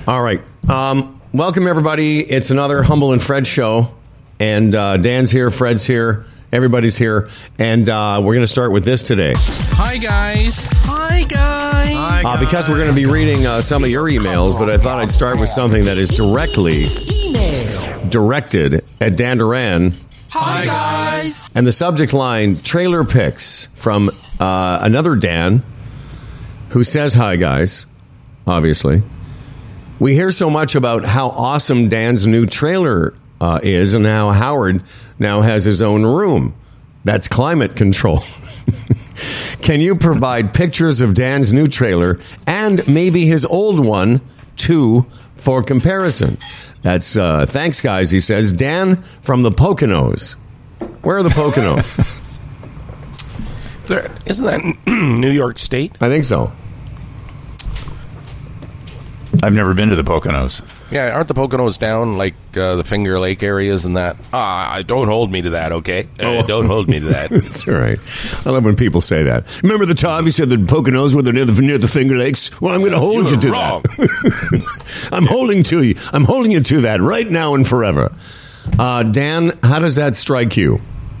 All right. Welcome, everybody. It's another Humble and Fred show. And Dan's here, Fred's here, everybody's here. And we're going to start with this today. Hi, guys. Because we're going to be reading some of your emails, but I thought I'd start with something that is directly directed at Dan Duran. Hi, guys. And the subject line, trailer pics from another Dan who says, hi, guys, obviously. We hear so much about how awesome Dan's new trailer is and how Howard now has his own room. That's climate control. Can you provide pictures of Dan's new trailer and maybe his old one, too, for comparison? That's, thanks, guys, he says. Dan from the Poconos. Where are the Poconos? Isn't that New York State? I think so. I've never been to the Poconos. Yeah, aren't the Poconos down like the Finger Lake areas and that? Don't hold me to that, okay? Don't hold me to that. That's all right. I love when people say that. Remember the time you said the Poconos were near the Finger Lakes? Well, I'm going to hold you to wrong. that. I'm holding to you. I'm holding you to that right now and forever. Dan, how does that strike you?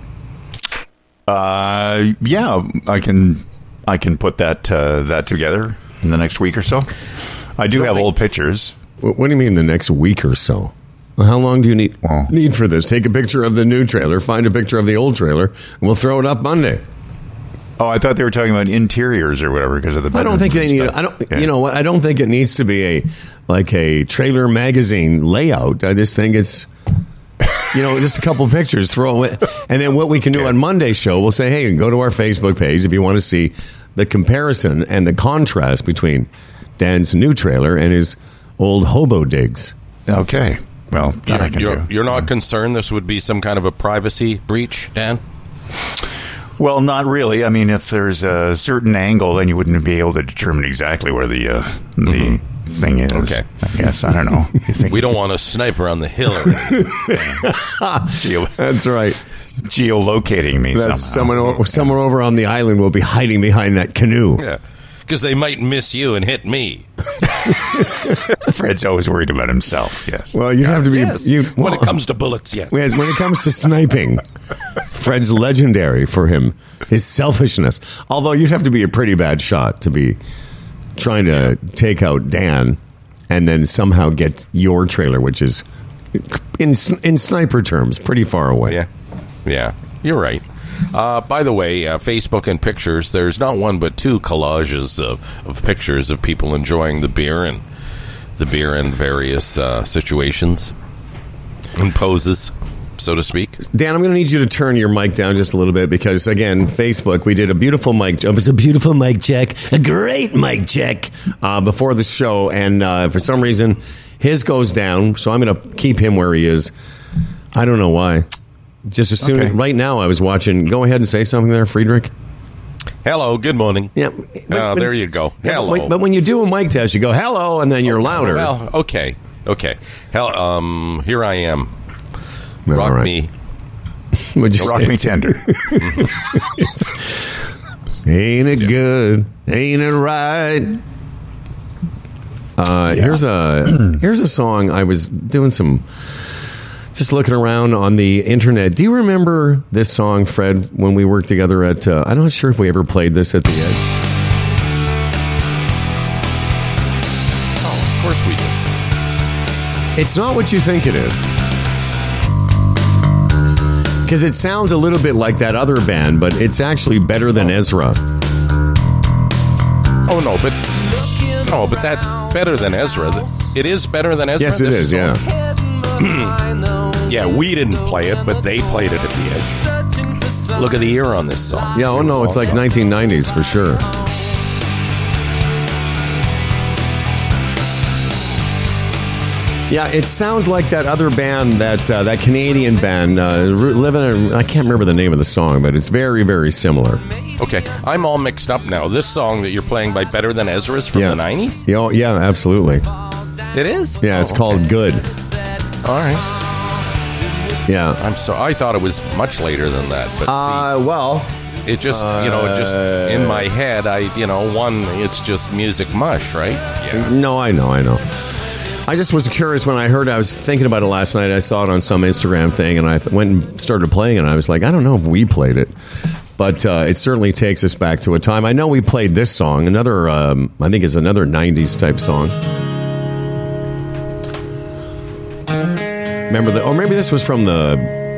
Yeah, I can put that together in the next week or so. I do have old pictures. What do you mean the next week or so? Well, how long do you need for this? Take a picture of the new trailer, find a picture of the old trailer, and we'll throw it up Monday. Oh, I thought they were talking about interiors or whatever because of the. I don't think they need. You know what? I don't think it needs to be a trailer magazine layout. I just think it's. Just a couple pictures, throw it. And then what we can do on Monday's show, we'll say, hey, go to our Facebook page if you want to see the comparison and the contrast between Dan's new trailer and his old hobo digs. Okay. Well, that I can do. You're not concerned this would be some kind of a privacy breach, Dan? Well, not really. I mean, if there's a certain angle, then you wouldn't be able to determine exactly where the thing is. Okay. I guess. I don't know. We don't want a sniper on the hill. That's right. Geolocating me somehow. Someone over on the island will be hiding behind that canoe. Yeah. Because they might miss you and hit me. Fred's always worried about himself, yes. Well, you have to be... Yes. When it comes to bullets, yes. When it comes to sniping, Fred's legendary for him, his selfishness. Although you'd have to be a pretty bad shot to be trying to take out Dan and then somehow get your trailer, which is, in sniper terms, pretty far away. Yeah, you're right. By the way, Facebook and pictures, there's not one but two collages of pictures of people enjoying the beer in various situations and poses, so to speak. Dan, I'm going to need you to turn your mic down just a little bit because, again, Facebook, we did a beautiful mic. It was a beautiful mic check, a great mic check before the show, and for some reason, his goes down, so I'm going to keep him where he is. I don't know why. Just as soon as right now I was watching. Go ahead and say something there, Friedrich. Hello, good morning. Yeah. There you go. Hello. But when you do a mic test, you go, hello, and then you're louder. Well, okay. Here I am. Well, Rock right. me. Rock me tender. Ain't it good? Ain't it right? Here's a song. I was doing just looking around on the internet. Do you remember this song, Fred, when we worked together at, I'm not sure if we ever played this at the Edge. Oh, of course we did. It's not what you think it is. Because it sounds a little bit like that other band, but it's actually better than Ezra. Oh, no, but that better than Ezra. It is better than Ezra? Yes, it is, yeah. Yeah, we didn't play it, but they played it at the Edge. Look at the year on this song. Yeah, oh no, it's like 1990s for sure. Yeah, it sounds like that other band, that Canadian band, I can't remember the name of the song, but it's very, very similar. Okay, I'm all mixed up now. This song that you're playing by Better Than Ezra's from the 90s? Yeah, absolutely. It is? Yeah, it's called Good. All right. Yeah. I thought it was much later than that. But well, it just, in my head, it's just music mush, right? Yeah. No, I know. I just was curious when I heard. I was thinking about it last night. I saw it on some Instagram thing, and I went and started playing it. And I was like, I don't know if we played it, but it certainly takes us back to a time. I know we played this song. Another, I think, is another '90s type song. Remember the? Or maybe this was from the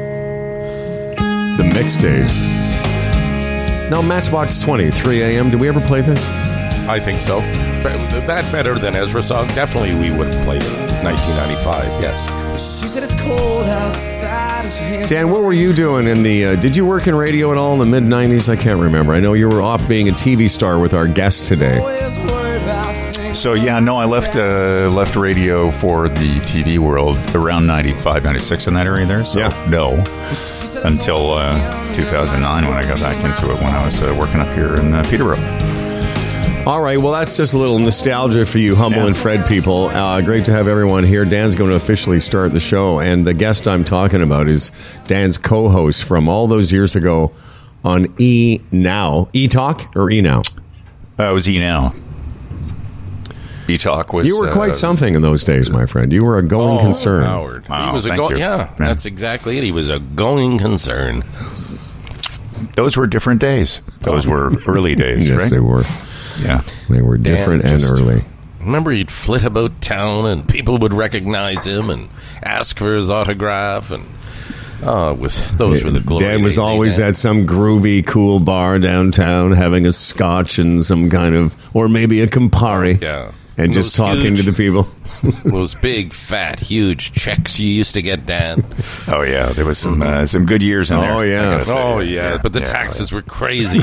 mix days. No, Matchbox 20, 3 a.m. Did we ever play this? I think so. That better than Ezra's song. Definitely we would have played it in 1995, yes. She said it's cold outside and she hands Dan, what were you doing in the... did you work in radio at all in the mid-'90s? I can't remember. I know you were off being a TV star with our guest today. always worried about things. So, yeah, no, I left radio for the TV world around 95, 96 in that area there. So, Yeah. no, until 2009 when I got back into it when I was working up here in Peterborough. All right, well, that's just a little nostalgia for you Humble Yeah. and Fred people. Great to have everyone here. Dan's going to officially start the show, and the guest I'm talking about is Dan's co-host from all those years ago on E-Now. E-Talk or E-Now? It was E-Now. E-Talk was... You were quite something in those days, my friend. You were a going concern. Howard. Wow, He was thank you. Yeah, that's exactly it. He was a going concern. Those were different days. Those were early days, Yes, right? they were. Yeah. They were different Dan and just- early. Remember, he'd flit about town, and people would recognize him and ask for his autograph. And those were the glory Dan was days, always Dan. at some groovy, cool bar downtown having a scotch and some kind of, or maybe a Campari. Yeah. And Those just talking huge- to the people. Those big, fat, huge checks you used to get, Dan. Oh, yeah. There was some good years in there. Oh, yeah. I gotta say. Oh, yeah. But the taxes were crazy.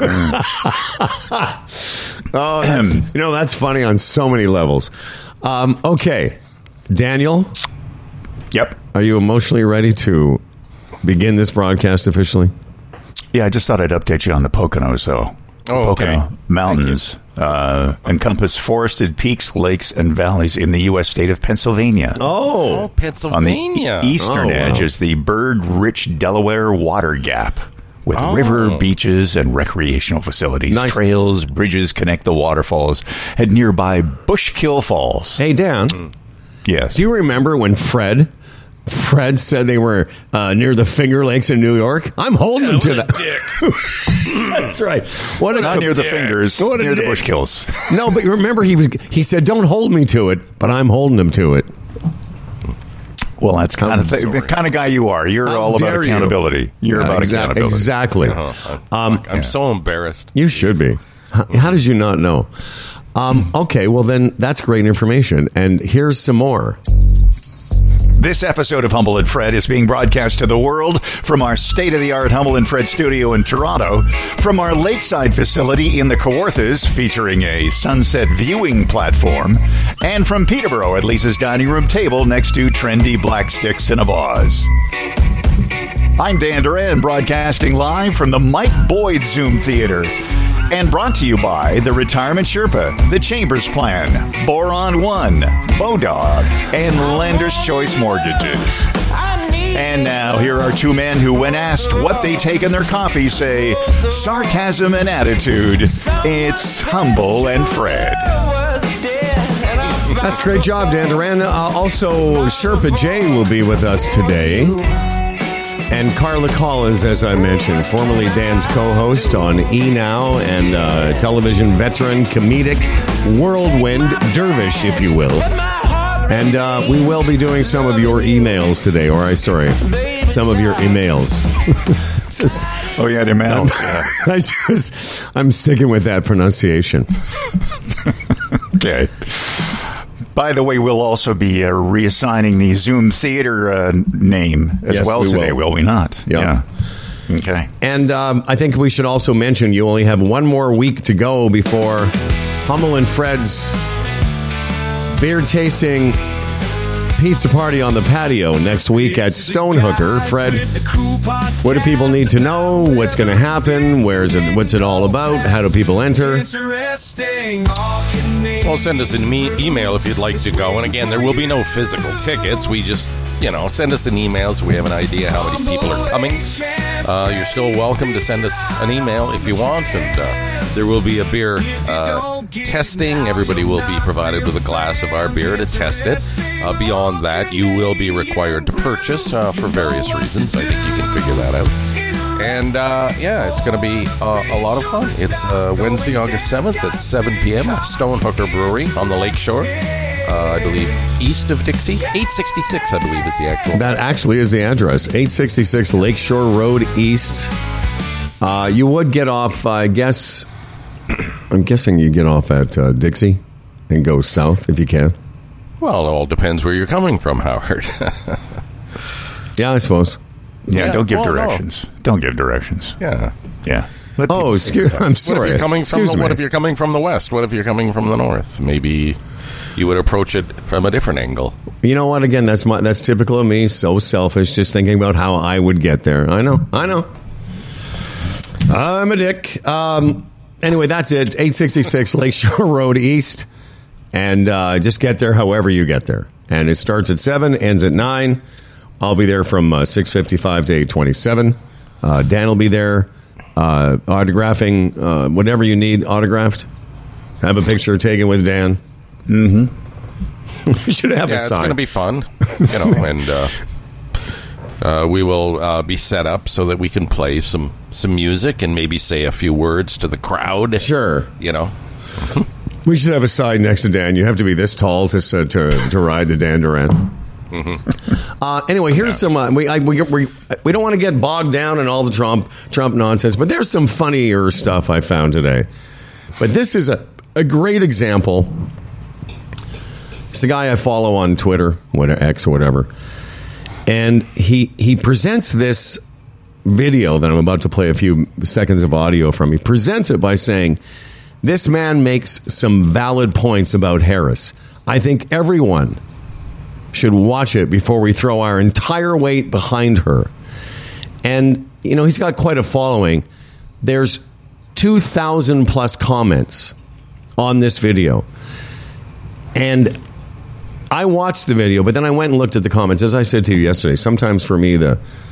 Oh, that's funny on so many levels. Okay. Daniel, Yep. are you emotionally ready to begin this broadcast officially? Yeah, I just thought I'd update you on the Poconos, though. The Oh, okay. Pocono Mountains encompass forested peaks, lakes, and valleys in the U.S. state of Pennsylvania. Oh, On the Pennsylvania. eastern Oh, wow. edge is the bird-rich Delaware Water Gap, with Oh. river, beaches, and recreational facilities. Nice. Trails, bridges connect the waterfalls at nearby Bushkill Falls. Hey, Dan, Yes. do you remember when Fred said they were near the Finger Lakes in New York? I'm holding him to that. That's right. What a Not near the fingers, What a near the dick. Bushkills. No, but you remember he said, "Don't hold me to it," but I'm holding him to it. Well, that's kind of the sorry. kind of guy you are. You're How all about dare you. accountability. You're about accountability. Exactly. I'm so embarrassed. You should be. How did you not know? Okay, well then that's great information. And here's some more. This episode of Humble and Fred is being broadcast to the world from our state-of-the-art Humble and Fred studio in Toronto, from our lakeside facility in the Kawarthas, featuring a sunset viewing platform, and from Peterborough at Lisa's dining room table next to trendy black sticks in a vase. I'm Dan Duran, broadcasting live from the Mike Boyd Zoom Theater. And brought to you by the Retirement Sherpa, the Chambers Plan, Boron One, Bodog, and Lender's Choice Mortgages. And now, here are two men who, when asked what they take in their coffee, say sarcasm and attitude. It's Humble and Fred. That's a great job, Dan Duran. Also, Sherpa J will be with us today. And Carla Collins, as I mentioned, formerly Dan's co-host on E-Now and television veteran, comedic, whirlwind, dervish, if you will. And we will be doing some of your emails today, some of your emails. Just, Oh, yeah, the mouth. I'm sticking with that pronunciation. Okay. By the way, we'll also be reassigning the Zoom Theater name as Yes, well we today, will we not? Yeah. Okay. And I think we should also mention you only have one more week to go before Hummel and Fred's beer tasting pizza party on the patio next week at Stonehooker. Fred, what do people need to know? What's going to happen? What's it all about? How do people enter? Well, send us an email if you'd like to go. And again, there will be no physical tickets. We just, send us an email so we have an idea how many people are coming. You're still welcome to send us an email if you want. And there will be a beer testing. Everybody will be provided with a glass of our beer to test it. Beyond that, you will be required to purchase for various reasons. I think you can figure that out. And, it's going to be a lot of fun. It's Wednesday, August 7th at 7 p.m. Stonehooker Brewery on the Lakeshore. I believe east of Dixie. 866, I believe, is the actual. That actually is the address. 866 Lakeshore Road East. You would get off, I guess. I'm guessing you get off at Dixie and go south if you can. Well, it all depends where you're coming from, Howard. Yeah, I suppose. Yeah, don't give directions. No. Don't give directions. Yeah. I'm sorry. What if you're coming from the west? What if you're coming from the north? Maybe you would approach it from a different angle. You know what? Again, that's typical of me. So selfish, just thinking about how I would get there. I know. I'm a dick. Anyway, that's it. It's 866 Lakeshore Road East. And just get there however you get there. And it starts at 7, ends at 9. I'll be there from 6:55 to 8:27. Dan will be there autographing whatever you need autographed. Have a picture taken with Dan. Mm-hmm. We should have a sign. It's going to be fun, and we will be set up so that we can play some music and maybe say a few words to the crowd. Sure, We should have a sign next to Dan. You have to be this tall to ride the Dan Duran. Mm-hmm. Anyway, here's some. We don't want to get bogged down in all the Trump nonsense, but there's some funnier stuff I found today. But this is a great example. It's a guy I follow on Twitter, X or whatever, and he presents this video that I'm about to play a few seconds of audio from. He presents it by saying, "This man makes some valid points about Harris. I think everyone should watch it before we throw our entire weight behind her." And, he's got quite a following. There's 2,000 plus comments on this video. And I watched the video, but then I went and looked at the comments. As I said to you yesterday, sometimes for me,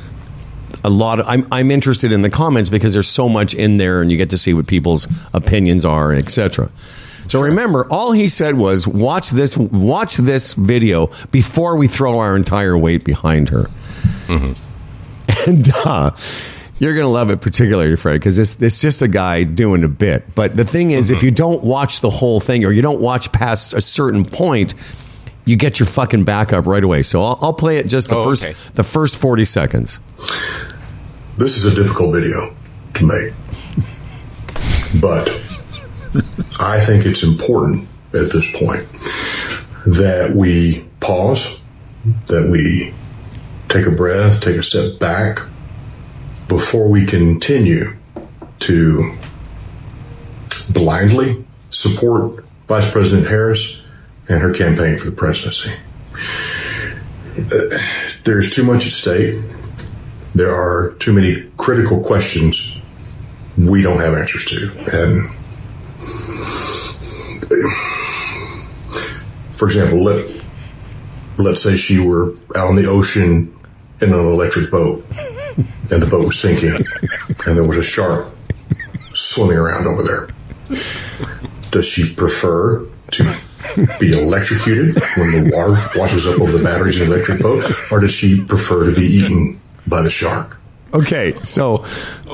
I'm interested in the comments because there's so much in there and you get to see what people's opinions are, etc. So remember, all he said was, watch this video before we throw our entire weight behind her. Mm-hmm. And you're going to love it, particularly, Fred, because it's just a guy doing a bit. But the thing is, if you don't watch the whole thing or you don't watch past a certain point, you get your fucking back up right away. So I'll play it just the first 40 seconds. This is a difficult video to make. But I think it's important at this point that we pause, that we take a breath, take a step back before we continue to blindly support Vice President Harris and her campaign for the presidency. There's too much at stake. There are too many critical questions we don't have answers to. And for example, let's say she were out on the ocean in an electric boat and the boat was sinking and there was a shark swimming around over there. Does she prefer to be electrocuted when the water washes up over the batteries in the electric boat, or does she prefer to be eaten by the shark? Okay, so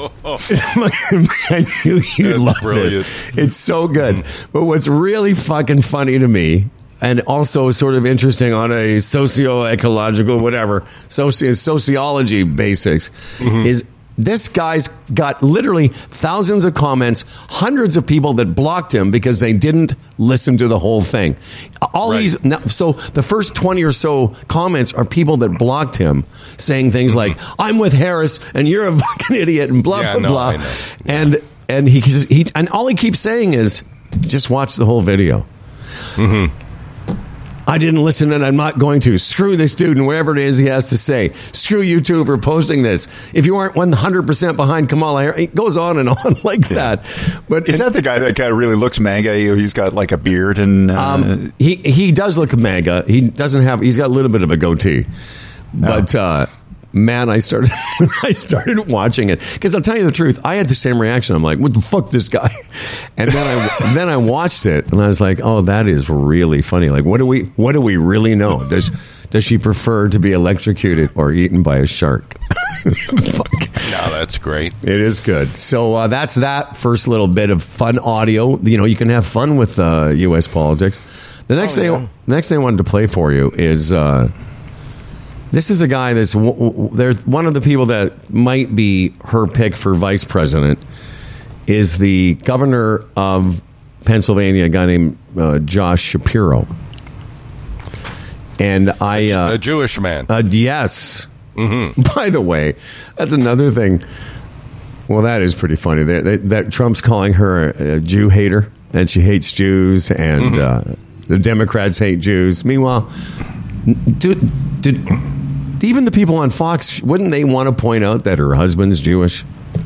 I knew you'd love this. It's so good. But what's really fucking funny to me, and also sort of interesting on a socio-ecological, whatever, sociology basics, is this guy's got literally thousands of comments, hundreds of people that blocked him because they didn't listen to the whole thing. So the first 20 or so comments are people that blocked him, saying things like, "I'm with Harris and you're a fucking idiot," and blah blah blah. Yeah. And he all he keeps saying is, "Just watch the whole video." Mm-hmm. I didn't listen and I'm not going to. Screw this dude and whatever it is he has to say. Screw you too for posting this. If you aren't 100% behind Kamala Harris, it goes on and on like that. But is that the guy that kind of really looks MAGA? He's got like a beard and he does look MAGA. He's got a little bit of a goatee, but man, I started watching it because I'll tell you the truth. I had the same reaction. I'm like, what the fuck, this guy? And then I watched it and I was like, oh, that is really funny. Like, what do we really know? Does she prefer to be electrocuted or eaten by a shark? Fuck. No, that's great. It is good. So that's that first little bit of fun audio. You know, you can have fun with U.S. politics. The next thing I wanted to play for you is this is a guy that's there's one of the people that might be her pick for vice president is the governor of Pennsylvania, a guy named Josh Shapiro. And a Jewish man. Yes. Mm-hmm. By the way, that's another thing. Well, that is pretty funny. That Trump's calling her a Jew hater, and she hates Jews, and the Democrats hate Jews. Meanwhile, even the people on Fox, wouldn't they want to point out that her husband's Jewish?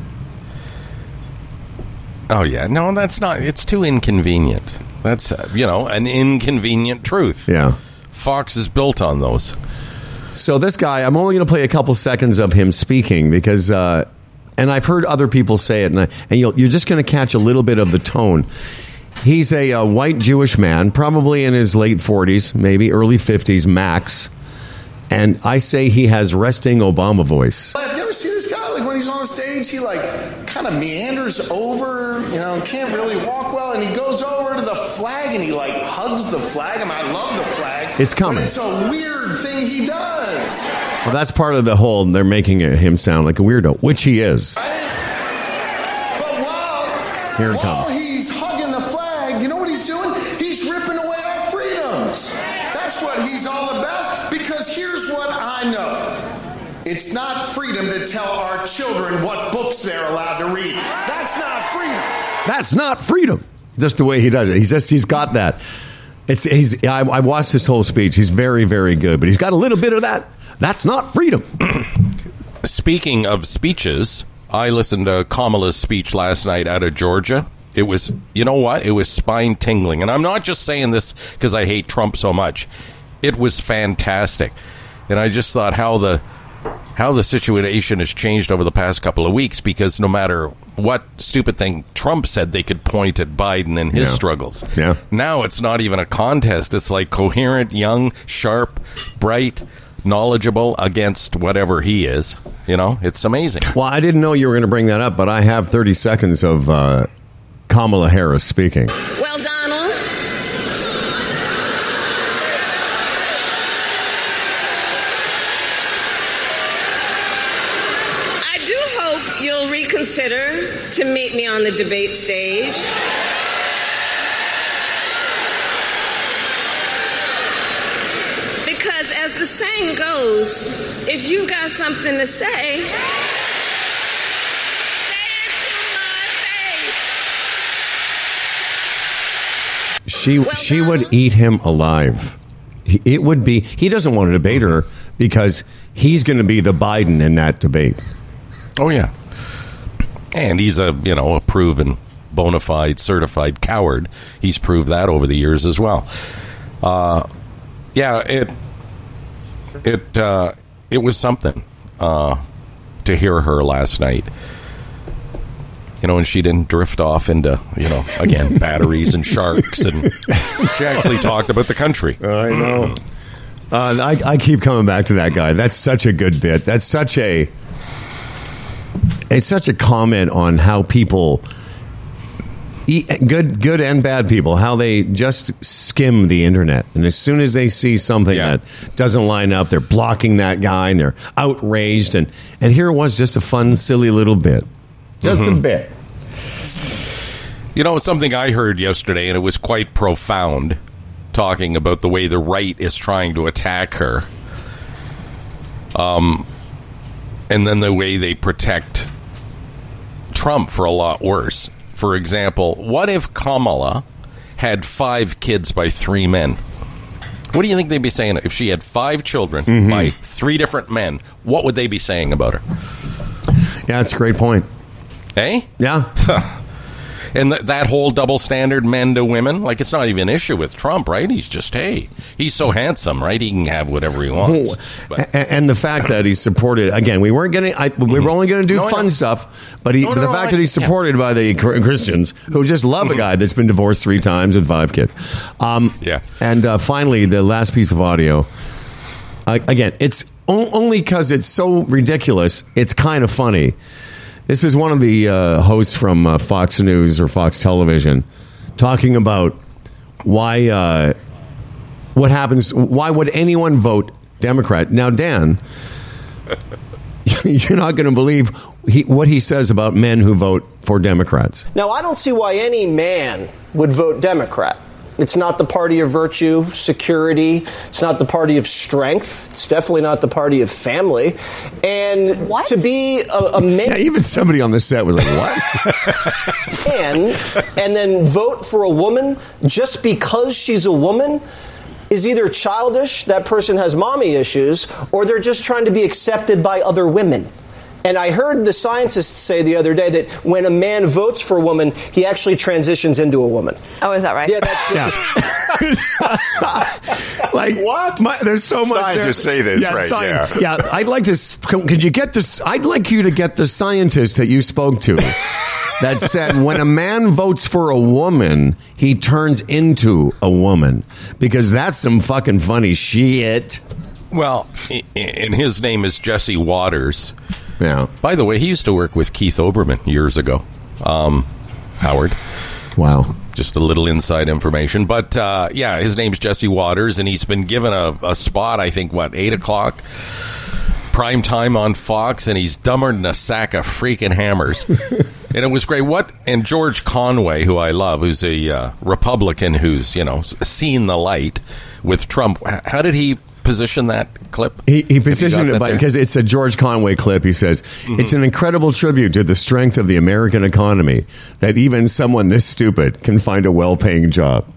Oh, yeah. No, that's not. It's too inconvenient. That's, an inconvenient truth. Yeah. Fox is built on those. So this guy, I'm only going to play a couple seconds of him speaking because, and I've heard other people say it, and you're just going to catch a little bit of the tone. He's a white Jewish man, probably in his late 40s, maybe early 50s max, and I say he has resting Obama voice. Have you ever seen this guy? Like when he's on the stage, he kind of meanders over, can't really walk well, and he goes over to the flag and he hugs the flag. I love the flag. It's coming. But it's a weird thing he does. Well, that's part of the whole. They're making him sound like a weirdo, which he is. Right? But Here it comes. While he's hugging the flag, you know what he's doing? He's ripping away our freedoms. That's what he's all about. Because here's what I know. It's not freedom to tell our children what books they're allowed to read. That's not freedom. That's not freedom. Just the way he does it. He's got that. I watched his whole speech. He's very, very good, but he's got a little bit of that. That's not freedom. Speaking of speeches, I listened to Kamala's speech last night out of Georgia. It was, you know what? It was spine tingling. And I'm not just saying this because I hate Trump so much. It was fantastic. And I just thought how the situation has changed over the past couple of weeks, because no matter what stupid thing Trump said, they could point at Biden and his struggles. Yeah. Now it's not even a contest. It's like coherent, young, sharp, bright, knowledgeable against whatever he is. It's amazing. Well, I didn't know you were going to bring that up, but I have 30 seconds of Kamala Harris speaking. Well, Donald, I do hope you'll reconsider to meet me on the debate stage. Because as the saying goes, if you got something to say, say it to my face. She would eat him alive. It would be. He doesn't want to debate her because he's going to be the Biden in that debate. Oh, yeah. And he's a proven, bona fide, certified coward. He's proved that over the years as well. It was something to hear her last night. And she didn't drift off into, again, batteries and sharks. And she actually talked about the country. I know. I keep coming back to that guy. That's such a good bit. It's such a comment on how people, good and bad people, how they just skim the internet. And as soon as they see something that doesn't line up, they're blocking that guy and they're outraged. And here it was, just a fun, silly little bit. Just a bit. Something I heard yesterday, and it was quite profound, talking about the way the right is trying to attack her. And then the way they protect Trump for a lot worse. For example, what if Kamala had 5 kids by 3 men? What do you think they'd be saying? If she had 5 children by 3 different men, what would they be saying about her? Yeah, that's a great point. Eh? Yeah. And that whole double standard, men to women, like it's not even an issue with Trump, right? He's just, hey, he's so handsome, right? He can have whatever he wants. And the fact that he's supported, again, we weren't getting, we were only going to do fun stuff, but the fact that he's supported by the Christians who just love a guy that's been divorced 3 times with 5 kids. And finally, the last piece of audio. Again, it's only because it's so ridiculous, it's kind of funny. This is one of the hosts from Fox News or Fox Television talking about why, what happens, why would anyone vote Democrat? Now, Dan, you're not going to believe what he says about men who vote for Democrats. Now, I don't see why any man would vote Democrat. It's not the party of virtue, security. It's not the party of strength. It's definitely not the party of family. And to be a man... Yeah, even somebody on the set was like, what? and then vote for a woman just because she's a woman is either childish, that person has mommy issues, or they're just trying to be accepted by other women. And I heard the scientists say the other day that when a man votes for a woman, he actually transitions into a woman. Oh, is that right? Yeah, that's like what? There's so much. Scientists say this, right? Yeah, I'd like to. Could you get this? I'd like you to get the scientist that you spoke to that said when a man votes for a woman, he turns into a woman, because that's some fucking funny shit. Well, and his name is Jesse Waters. Yeah. By the way, he used to work with Keith Olbermann years ago. Howard. Wow. Just a little inside information. But, his name's Jesse Waters, and he's been given a spot, I think, 8 o'clock prime time on Fox, and he's dumber than a sack of freaking hammers. And it was great. And George Conway, who I love, who's a Republican who's, seen the light with Trump. How did he position that clip? He positioned it because it's a George Conway clip. He says, it's an incredible tribute to the strength of the American economy that even someone this stupid can find a well-paying job.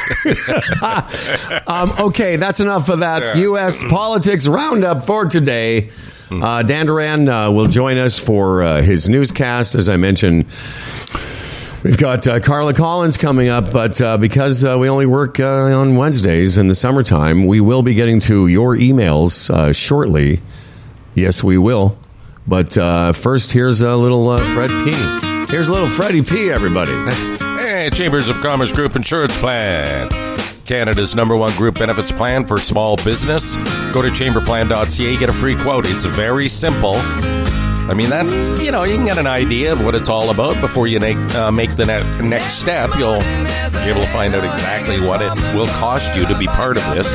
Okay, that's enough of that U.S. politics roundup for today. Dan Duran will join us for his newscast. As I mentioned, we've got Carla Collins coming up, but because we only work on Wednesdays in the summertime, we will be getting to your emails shortly. Yes, we will. But first, here's a little Fred P. Here's a little Freddie P, everybody. Hey, Chambers of Commerce Group Insurance Plan. Canada's #1 group benefits plan for small business. Go to chamberplan.ca, get a free quote. It's very simple. I mean, that's, you can get an idea of what it's all about before you make the next step. You'll be able to find out exactly what it will cost you to be part of this.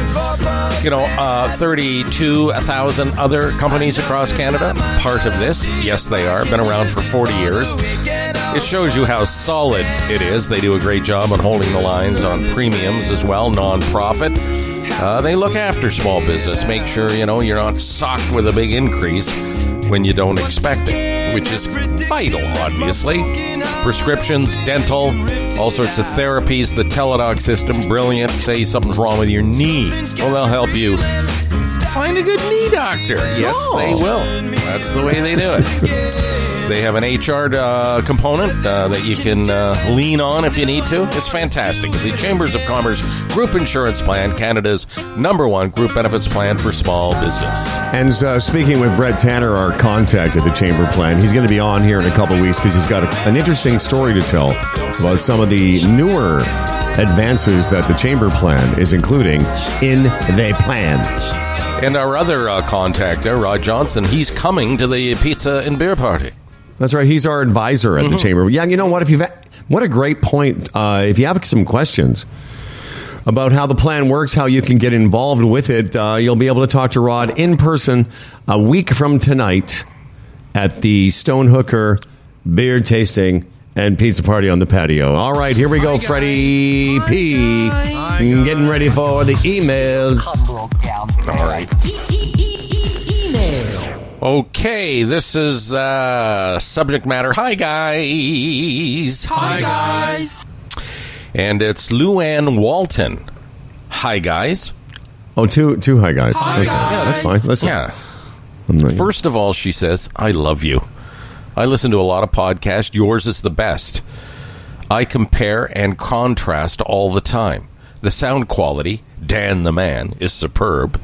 32,000 other companies across Canada, part of this. Yes, they are. Been around for 40 years. It shows you how solid it is. They do a great job on holding the lines on premiums as well, non-profit. They look after small business, make sure, you're not socked with a big increase when you don't expect it, which is vital, obviously. Prescriptions, dental, all sorts of therapies. The Teladoc system, brilliant. Say something's wrong with your knee. Well, they'll help you find a good knee doctor. Yes, they will. That's the way they do it. They have an HR component that you can lean on if you need to. It's fantastic. The Chambers of Commerce Group Insurance Plan, Canada's #1 group benefits plan for small business. And speaking with Brett Tanner, our contact at the Chamber Plan, he's going to be on here in a couple of weeks because he's got an interesting story to tell about some of the newer advances that the Chamber Plan is including in the plan. And our other contact there, Rod Johnson, he's coming to the pizza and beer party. That's right. He's our advisor at the Chamber. Yeah, you know what? What a great point. If you have some questions about how the plan works, how you can get involved with it, you'll be able to talk to Rod in person a week from tonight at the Stonehooker Beer Tasting and Pizza Party on the patio. All right, here we go, Freddie P. Getting ready for the emails. All right. Okay, this is subject matter. Hi, guys. Hi, guys. And it's Luann Walton. Hi, guys. Oh, two hi, guys. Hi, guys. Yeah, that's fine. Listen. Yeah. First of all, she says, I love you. I listen to a lot of podcasts. Yours is the best. I compare and contrast all the time. The sound quality, Dan the Man, is superb.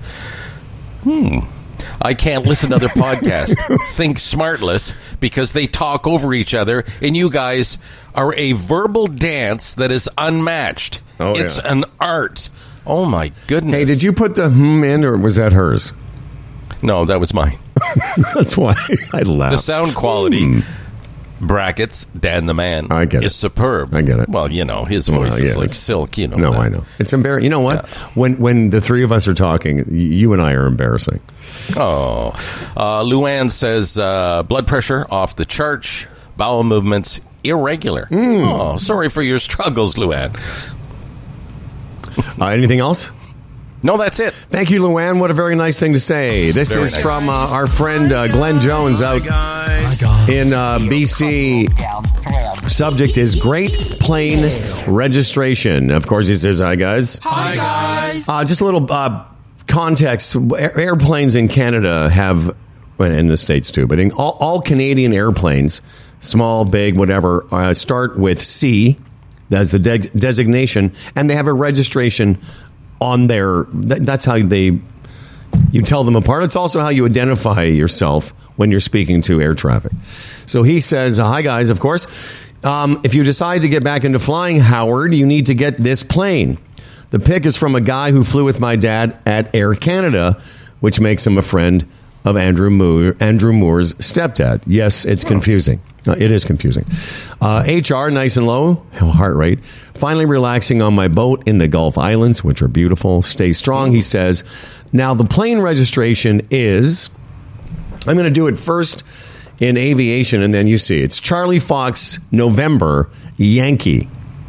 I can't listen to other podcasts. Think Smartless, because they talk over each other, and you guys are a verbal dance that is unmatched. Oh, it's yeah. an art. Oh, my goodness. Hey, did you put the in, or was that hers? No, that was mine. That's why I laughed. The sound quality, brackets, Dan the Man, I get it. is superb. I get it. Well, his voice is like silk, No, that. I know. It's embarrassing. You know what? Yeah. When the three of us are talking, you and I are embarrassing. Oh. Luann says, blood pressure off the charts, bowel movements irregular. Oh, sorry for your struggles, Luann. Anything else? No, that's it. Thank you, Luann. What a very nice thing to say. This is nice. From our friend Glenn Jones out in BC. Subject is Great Plane Registration. Of course, he says, hi, guys. Hi, guys. Just a little context. Airplanes in Canada have, well, in the States too, but in all Canadian airplanes, small, big, whatever, start with C. That's the designation, and they have a registration on their, that's how you tell them apart. It's also how you identify yourself when you're speaking to air traffic. So he says, hi guys, of course. If you decide to get back into flying, Howard, you need to get this plane. The pic is from a guy who flew with my dad at Air Canada, which makes him a friend of Andrew Moore's stepdad. Yes, it's confusing. It is confusing. HR, nice and low, heart rate. Finally relaxing on my boat in the Gulf Islands, which are beautiful. Stay strong, he says. Now, the plane registration is, I'm going to do it first in aviation, and then you see. It's Charlie Fox, November, Yankee.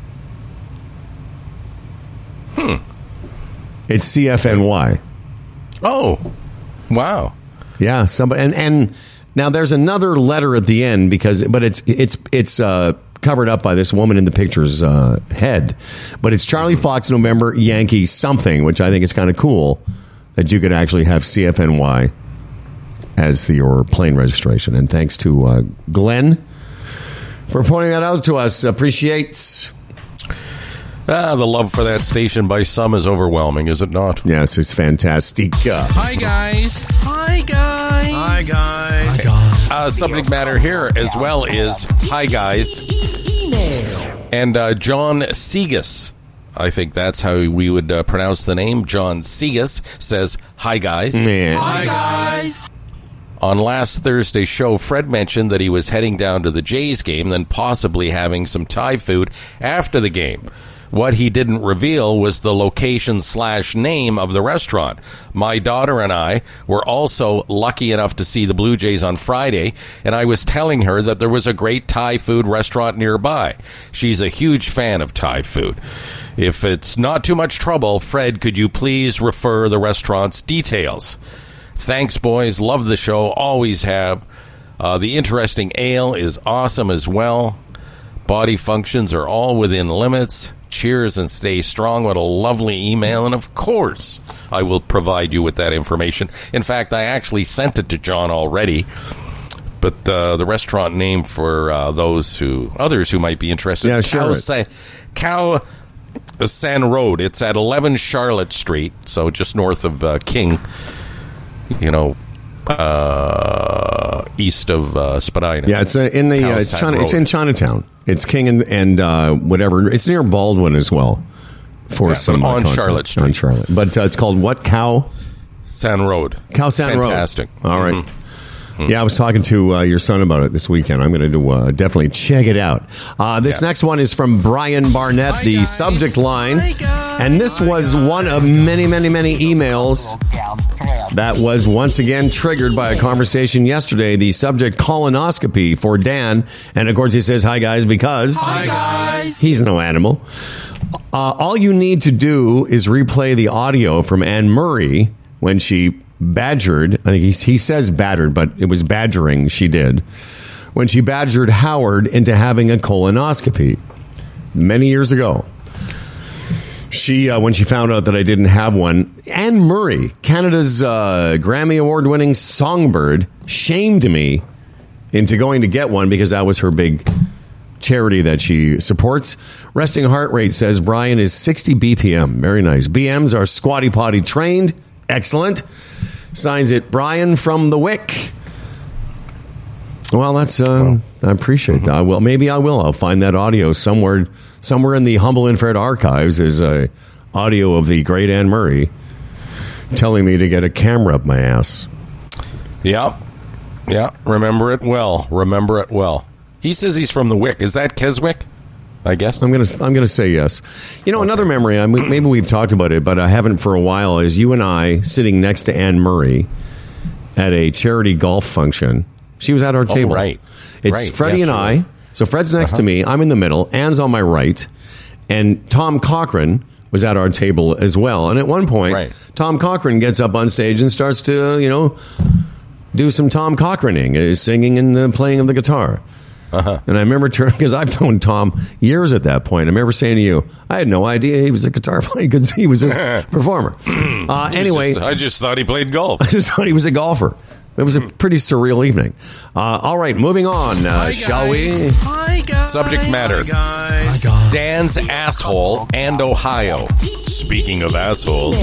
It's CFNY. Oh, wow. Yeah, somebody, and now there's another letter at the end but it's covered up by this woman in the picture's head. But it's Charlie Fox, November, Yankee something, which I think is kind of cool that you could actually have CFNY as your plane registration. And thanks to Glenn for pointing that out to us. Appreciates. The love for that station by some is overwhelming, is it not? Yes, it's fantastic. Hi, guys. Hi, guys. Hi, guys. Hi, guys. Subject matter here as well is hi, guys. And John Segas, I think that's how we would pronounce the name. John Segas says, hi, guys. Man. Hi, guys. On last Thursday's show, Fred mentioned that he was heading down to the Jays game, then possibly having some Thai food after the game. What he didn't reveal was the location/name of the restaurant. My daughter and I were also lucky enough to see the Blue Jays on Friday, and I was telling her that there was a great Thai food restaurant nearby. She's a huge fan of Thai food. If it's not too much trouble, Fred, could you please refer the restaurant's details? Thanks, boys. Love the show. Always have. The interesting ale is awesome as well. Body functions are all within limits. Cheers and stay strong. What a lovely email. And of course, I will provide you with that information. In fact, I actually sent it to John already. But the restaurant name for others who might be interested. Yeah, sure. Cow San Road. It's at 11 Charlotte Street, so just north of King. East of Spadina. Yeah, it's it's in Chinatown. It's King and whatever. It's near Baldwin as well. For some on content. Charlotte Street. On Charlotte, but it's called what? Cow San Road. Cow San Road. Fantastic. All right. Yeah, I was talking to your son about it this weekend. I'm going to definitely check it out. This next one is from Brian Barnett, the subject line. And this was one of many, many, many emails that was once again triggered by a conversation yesterday. The subject, colonoscopy for Dan. And of course he says, hi guys, because hi guys. He's no animal. All you need to do is replay the audio from Anne Murray when she badgered, I think he says battered, but it was badgering she did, when she badgered Howard into having a colonoscopy many years ago. She, when she found out that I didn't have one, Anne Murray, Canada's Grammy Award-winning songbird, shamed me into going to get one because that was her big charity that she supports. Resting heart rate, says Brian, is 60 BPM. Very nice. BMs are squatty potty trained. Excellent. Signs it, Brian from the Wick. Well, that's I appreciate that. Well, maybe I will. I'll find that audio somewhere in the Humble and Fred archives. Is a audio of the great Anne Murray telling me to get a camera up my ass. Yeah. Remember it well. He says he's from the Wick. Is that Keswick? I guess I'm gonna say yes. Another memory. Maybe we've talked about it, but I haven't for a while. Is you and I sitting next to Anne Murray at a charity golf function. She was at our table. Right. It's Freddie and I. So Fred's next to me. I'm in the middle. Anne's on my right, and Tom Cochran was at our table as well. And at one point, Tom Cochran gets up on stage and starts to do some Tom Cochraning, singing and playing of the guitar. And I remember, because I've known Tom years at that point, I remember saying to you, I had no idea he was a guitar player because he was a performer. Anyway. I just thought he played golf. I just thought he was a golfer. It was a pretty surreal evening. All right, moving on, shall we? Hi, guys. Subject matter. Hi, guys. Dan's asshole and Ohio. Speaking of assholes.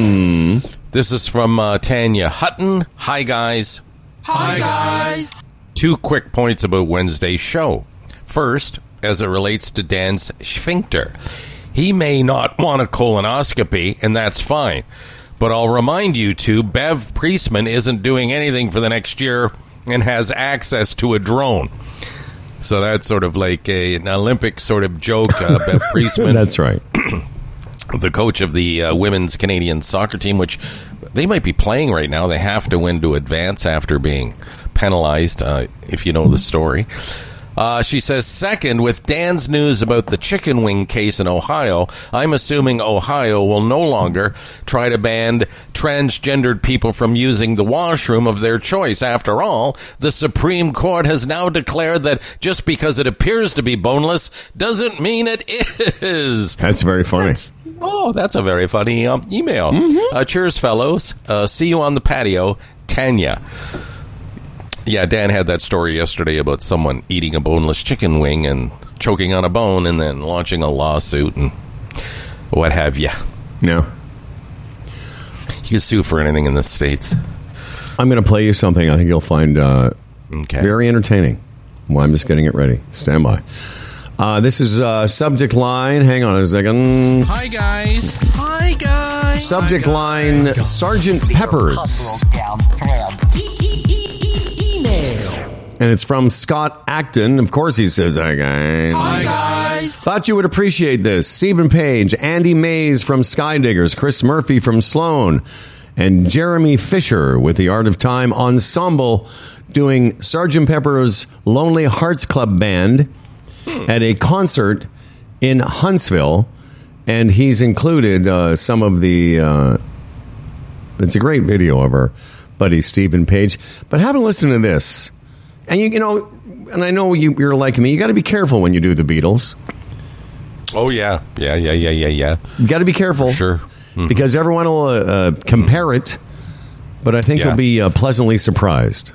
This is from Tanya Hutton. Hi, guys. Hi, guys. 2 quick points about Wednesday's show. First, as it relates to Dan's sphincter. He may not want a colonoscopy, and that's fine. But I'll remind you two, Bev Priestman isn't doing anything for the next year and has access to a drone. So that's sort of like an Olympic sort of joke, Bev Priestman. That's right. The coach of the women's Canadian soccer team, which they might be playing right now. They have to win to advance after being penalized, if you know the story. She says, second, with Dan's news about the chicken wing case in Ohio, I'm assuming Ohio will no longer try to ban transgendered people from using the washroom of their choice. After all, the Supreme Court has now declared that just because it appears to be boneless doesn't mean it is. That's very funny. That's a very funny email. Cheers, fellows. See you on the patio. Tanya. Yeah, Dan had that story yesterday about someone eating a boneless chicken wing and choking on a bone and then launching a lawsuit and what have you. No. You can sue for anything in the States. I'm going to play you something I think you'll find very entertaining. Well, I'm just getting it ready. Stand by. This is subject line. Hang on a second. Hi, guys. Hi, guys. Subject line, Sgt. Pepper's. And it's from Scott Acton. Of course he says, hi, guys. Hi, guys. Thought you would appreciate this. Stephen Page, Andy Mays from Skydiggers, Chris Murphy from Sloan, and Jeremy Fisher with the Art of Time Ensemble doing Sgt. Pepper's Lonely Hearts Club Band at a concert in Huntsville. And he's included some of the... it's a great video of our buddy Stephen Page. But have a listen to this. And you know, and I know you're like me. You got to be careful when you do the Beatles. Oh yeah. You got to be careful, sure, because everyone will compare it. But I think you'll be pleasantly surprised.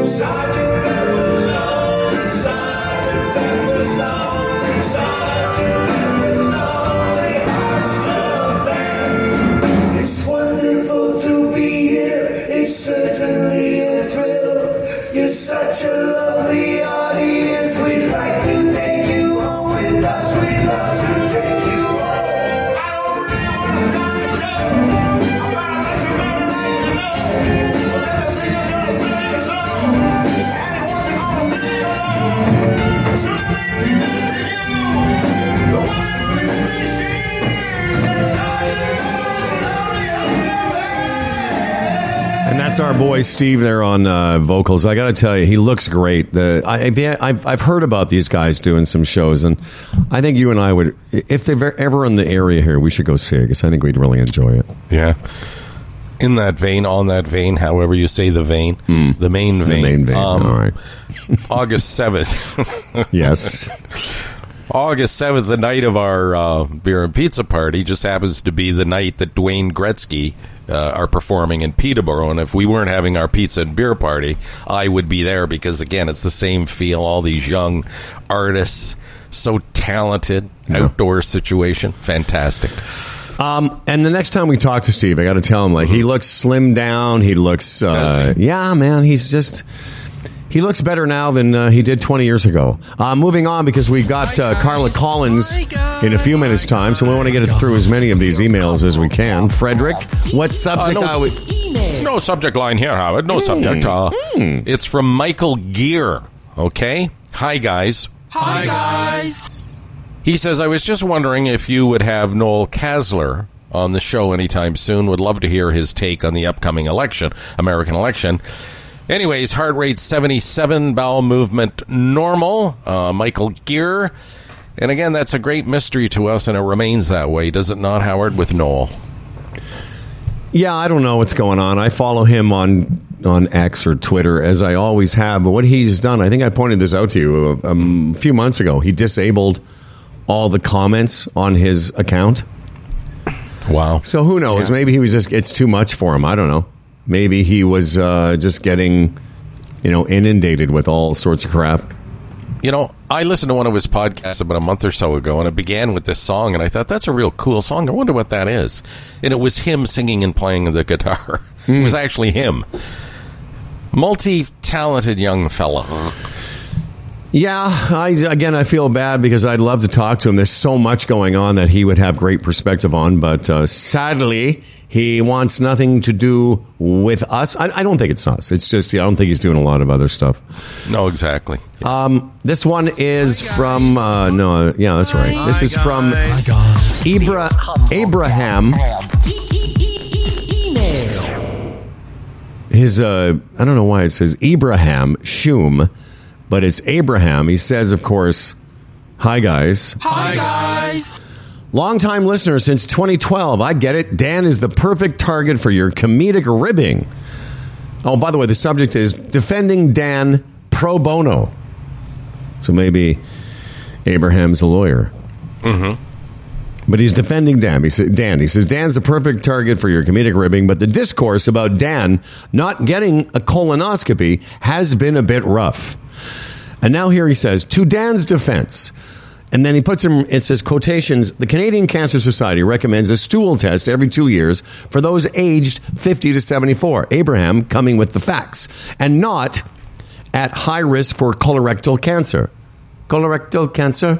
It's wonderful to be here. It's certainly a thrill. You're such a lovely audience. We'd like to take you home with us. We'd love to take you home. I don't really want to start the show. I want to let you men like to know. So let the singer's gonna sing a song. And it wasn't gonna sing along. So let me back to you. The one and only machines inside the lonely hearts club. And that's our boy Steve there on vocals. I got to tell you, he looks great. I've heard about these guys doing some shows, and I think you and I would, if they're ever in the area here, we should go see it because I think we'd really enjoy it. Yeah. In that vein, on that vein, however you say the vein, the main vein. The main vein, all right. August 7th. Yes. August 7th, the night of our beer and pizza party, just happens to be the night that Dwayne Gretzky are performing in Peterborough. And if we weren't having our pizza and beer party, I would be there because, again, it's the same feel. All these young artists So talented. Outdoor situation. Fantastic. And the next time we talk to Steve, I got to tell him, like, he looks slimmed down. He looks, yeah, man, he looks better now than he did 20 years ago. Moving on, because we've got Carla Collins in a few minutes' time, so we want to get through as many of these emails as we can. Frederick, what subject are we... No subject line here, Howard. No subject. It's from Michael Gear. Okay? Hi, guys. Hi, guys. He says, I was just wondering if you would have Noel Kasler on the show anytime soon. Would love to hear his take on the upcoming election, American election. Anyways, heart rate 77, bowel movement normal. Michael Gear. And again, that's a great mystery to us, and it remains that way, does it not, Howard, with Noel? Yeah, I don't know what's going on. I follow him on X or Twitter, as I always have. But what he's done, I think I pointed this out to you a few months ago. He disabled all the comments on his account. Wow. So who knows? Yeah. Maybe he was it's too much for him. I don't know. Maybe he was just getting, inundated with all sorts of crap. I listened to one of his podcasts about a month or so ago, and it began with this song, and I thought, that's a real cool song. I wonder what that is. And it was him singing and playing the guitar. It was actually him. Multi-talented young fella. Yeah, I feel bad because I'd love to talk to him. There's so much going on that he would have great perspective on, but sadly, he wants nothing to do with us. I don't think it's us. It's just, I don't think he's doing a lot of other stuff. No, exactly. This one is from, that's right. This is from Abraham. His, I don't know why it says Abraham Shum, but it's Abraham. He says, of course, hi, guys. Hi, guys. Long-time listener since 2012. I get it. Dan is the perfect target for your comedic ribbing. Oh, by the way, the subject is defending Dan pro bono. So maybe Abraham's a lawyer. Mm-hmm. But he's defending Dan. He says, Dan's the perfect target for your comedic ribbing, but the discourse about Dan not getting a colonoscopy has been a bit rough. And now here he says, to Dan's defense, and then he puts him, it says, quotations, the Canadian Cancer Society recommends a stool test every 2 years for those aged 50 to 74. Abraham coming with the facts, and not at high risk for colorectal cancer. Colorectal cancer?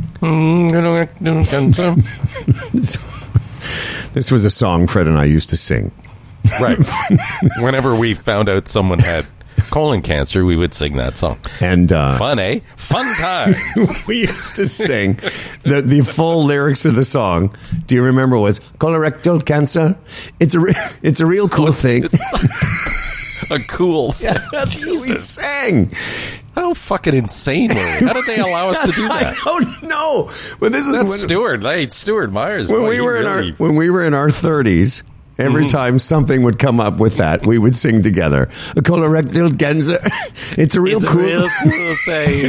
This was a song Fred and I used to sing. Right. Whenever we found out someone had colon cancer, we would sing that song. And fun, eh? Fun time. We used to sing the full lyrics of the song. Do you remember? Was colorectal cancer? It's a real cool thing. A cool thing. Yeah, that's what we sang. How fucking insane were we? How did they allow us to do that? I don't know. But this is Stuart Myers. When we were in our 30s. Every time something would come up with that, we would sing together. A colorectal cancer. It's a real cool thing.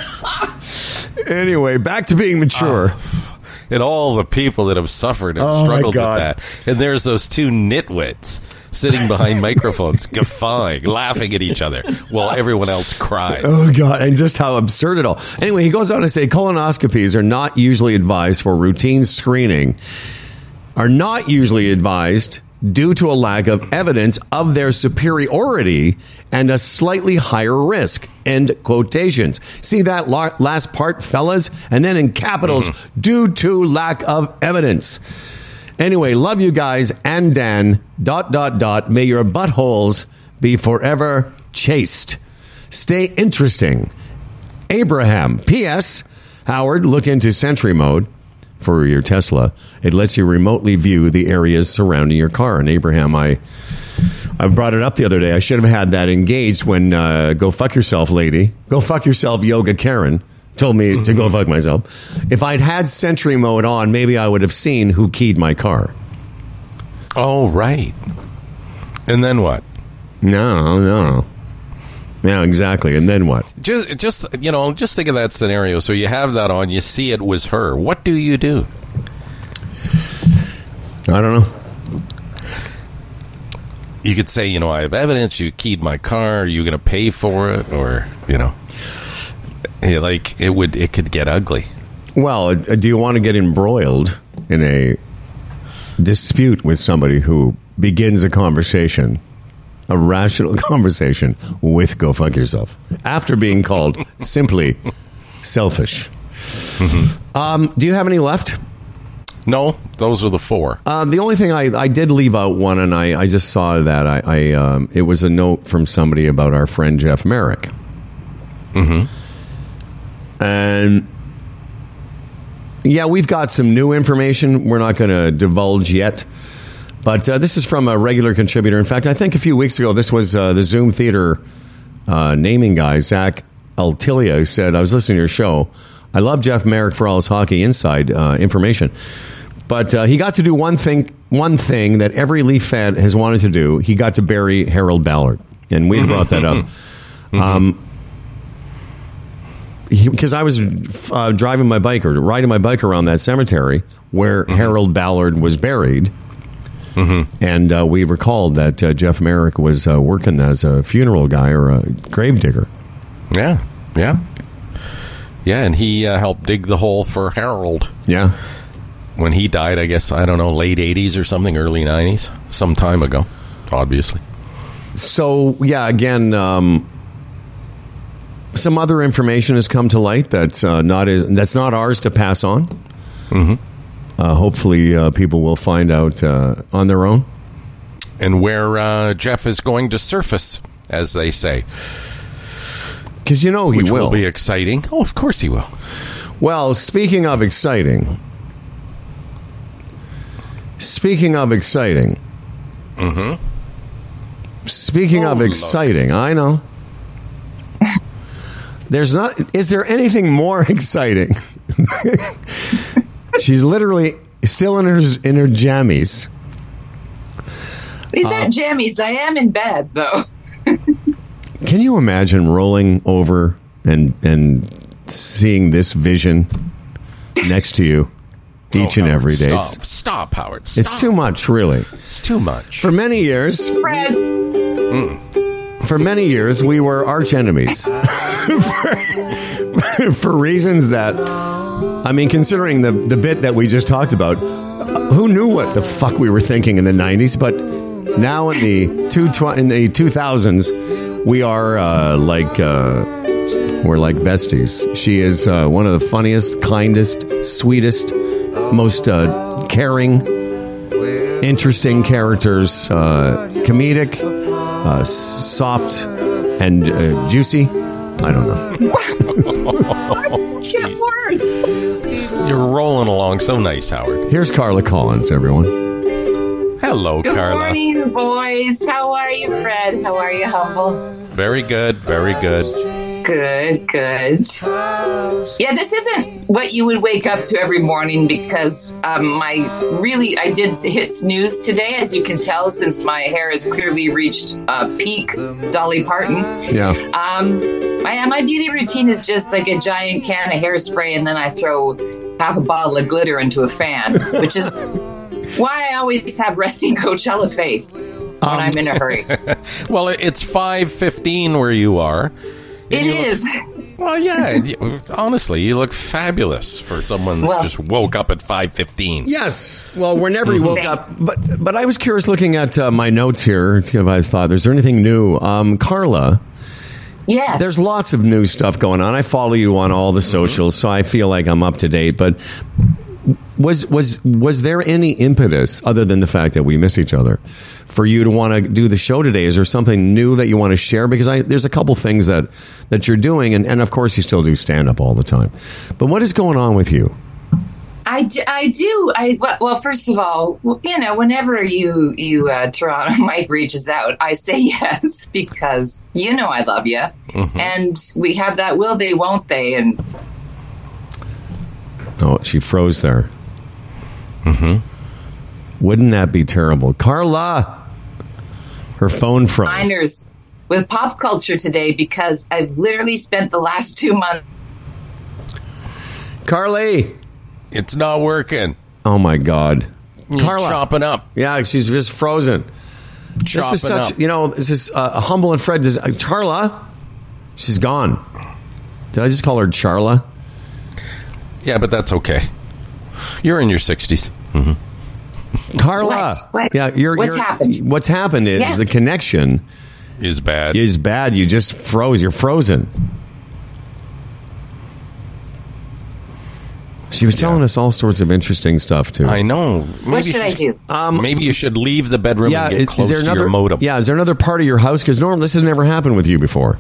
Anyway, back to being mature. And all the people that have suffered and struggled with that. And there's those two nitwits sitting behind microphones, guffawing, laughing at each other while everyone else cries. Oh, God. And just how absurd it all. Anyway, he goes on to say colonoscopies are not usually advised for routine screening. Are not usually advised due to a lack of evidence of their superiority and a slightly higher risk. End quotations. See that last part, fellas? And then in capitals, due to lack of evidence. Anyway, love you guys and Dan, ... May your buttholes be forever chaste. Stay interesting. Abraham. P.S. Howard, look into Sentry Mode. For your Tesla, it lets you remotely view the areas surrounding your car. And Abraham, I brought it up the other day. I should have had that engaged when Go Fuck Yourself Lady, Go Fuck Yourself Yoga Karen told me to go fuck myself. If I'd had Sentry Mode on, maybe I would have seen who keyed my car. Oh, right. And then what? No. Yeah, exactly. And then what? Just think of that scenario. So you have that on, you see it was her. What do you do? I don't know. You could say, I have evidence, you keyed my car, are you going to pay for it? Or, It could get ugly. Well, do you want to get embroiled in a dispute with somebody who begins a conversation, a rational conversation, with "go fuck yourself" after being called simply selfish? Mm-hmm. Do you have any left? No, those are the 4. The only thing I did leave out one, and I just saw that it was a note from somebody about our friend Jeff Merrick. Mm-hmm. And yeah, we've got some new information we're not going to divulge yet. But this is from a regular contributor. In fact, I think a few weeks ago, this was the Zoom Theater naming guy, Zach Altilia, who said, I was listening to your show. I love Jeff Merrick for all his hockey inside information. But he got to do one thing that every Leaf fan has wanted to do. He got to bury Harold Ballard. And we brought that up. Because I was driving my bike or riding my bike around that cemetery where Harold Ballard was buried. Mm-hmm. And we recalled that Jeff Merrick was working as a funeral guy or a gravedigger. Yeah, and he helped dig the hole for Harold. Yeah. When he died, I guess, I don't know, late 80s or something, early 90s, some time ago, obviously. So, yeah, again, some other information has come to light that's not ours to pass on. Mm-hmm. Hopefully, people will find out on their own. And where Jeff is going to surface, as they say. Because he Which will be exciting. Oh, of course he will. Well, speaking of exciting. Mm-hmm. Speaking of exciting, I know. Is there anything more exciting? She's literally still in her jammies. These aren't jammies. I am in bed, though. Can you imagine rolling over and seeing this vision next to you each and every day? Stop, Howard. Stop. It's too much, really. It's too much. For many years, Fred. For many years, we were arch enemies. For reasons that, I mean, considering the bit that we just talked about, who knew what the fuck we were thinking in the 90s? But now in the 2000s, we are we're like besties. She is one of the funniest, kindest, sweetest, most caring, interesting characters, comedic, soft, and juicy. I don't know. You're rolling along so nice, Howard. Here's Carla Collins, everyone. Hello, Good Carla. Good morning, boys. How are you, Fred? How are you, Humble? Very good, very good. Good. Yeah, this isn't what you would wake up to every morning because I did hit snooze today, as you can tell, since my hair has clearly reached peak Dolly Parton. Yeah. My beauty routine is just like a giant can of hairspray, and then I throw half a bottle of glitter into a fan, which is why I always have resting Coachella face when I'm in a hurry. Well, it's 5:15 where you are. It is. Well, yeah. Honestly, you look fabulous for someone that just woke up at 5:15. Yes. Well, whenever you woke up. But I was curious looking at my notes here. I thought, is there anything new? Carla. Yes. There's lots of new stuff going on. I follow you on all the socials, so I feel like I'm up to date. But was there any impetus, other than the fact that we miss each other, for you to want to do the show today? Is there something new that you want to share? Because there's a couple things that you're doing, and of course you still do stand-up all the time. But what is going on with you? I do. Well, first of all, whenever you Toronto Mike reaches out, I say yes because I love you, and we have that will they, won't they, and she froze there. Wouldn't that be terrible, Carla? Her phone froze. Minors with pop culture today because I've literally spent the last 2 months. Carly. It's not working. Oh, my God. Carla. Chopping up. Yeah, she's just frozen. Chopping this is such, up. This is Humble and Fred. Carla, she's gone. Did I just call her Charla? Yeah, but that's okay. You're in your 60s. Mm-hmm. Carla. What? Yeah, What's happened? What's happened is the connection is bad. You just froze. You're frozen. She was telling us all sorts of interesting stuff too. I know. What should I do? Maybe you should leave the bedroom and get close to your modem. Yeah, is there another part of your house? Because normally this has never happened with you before.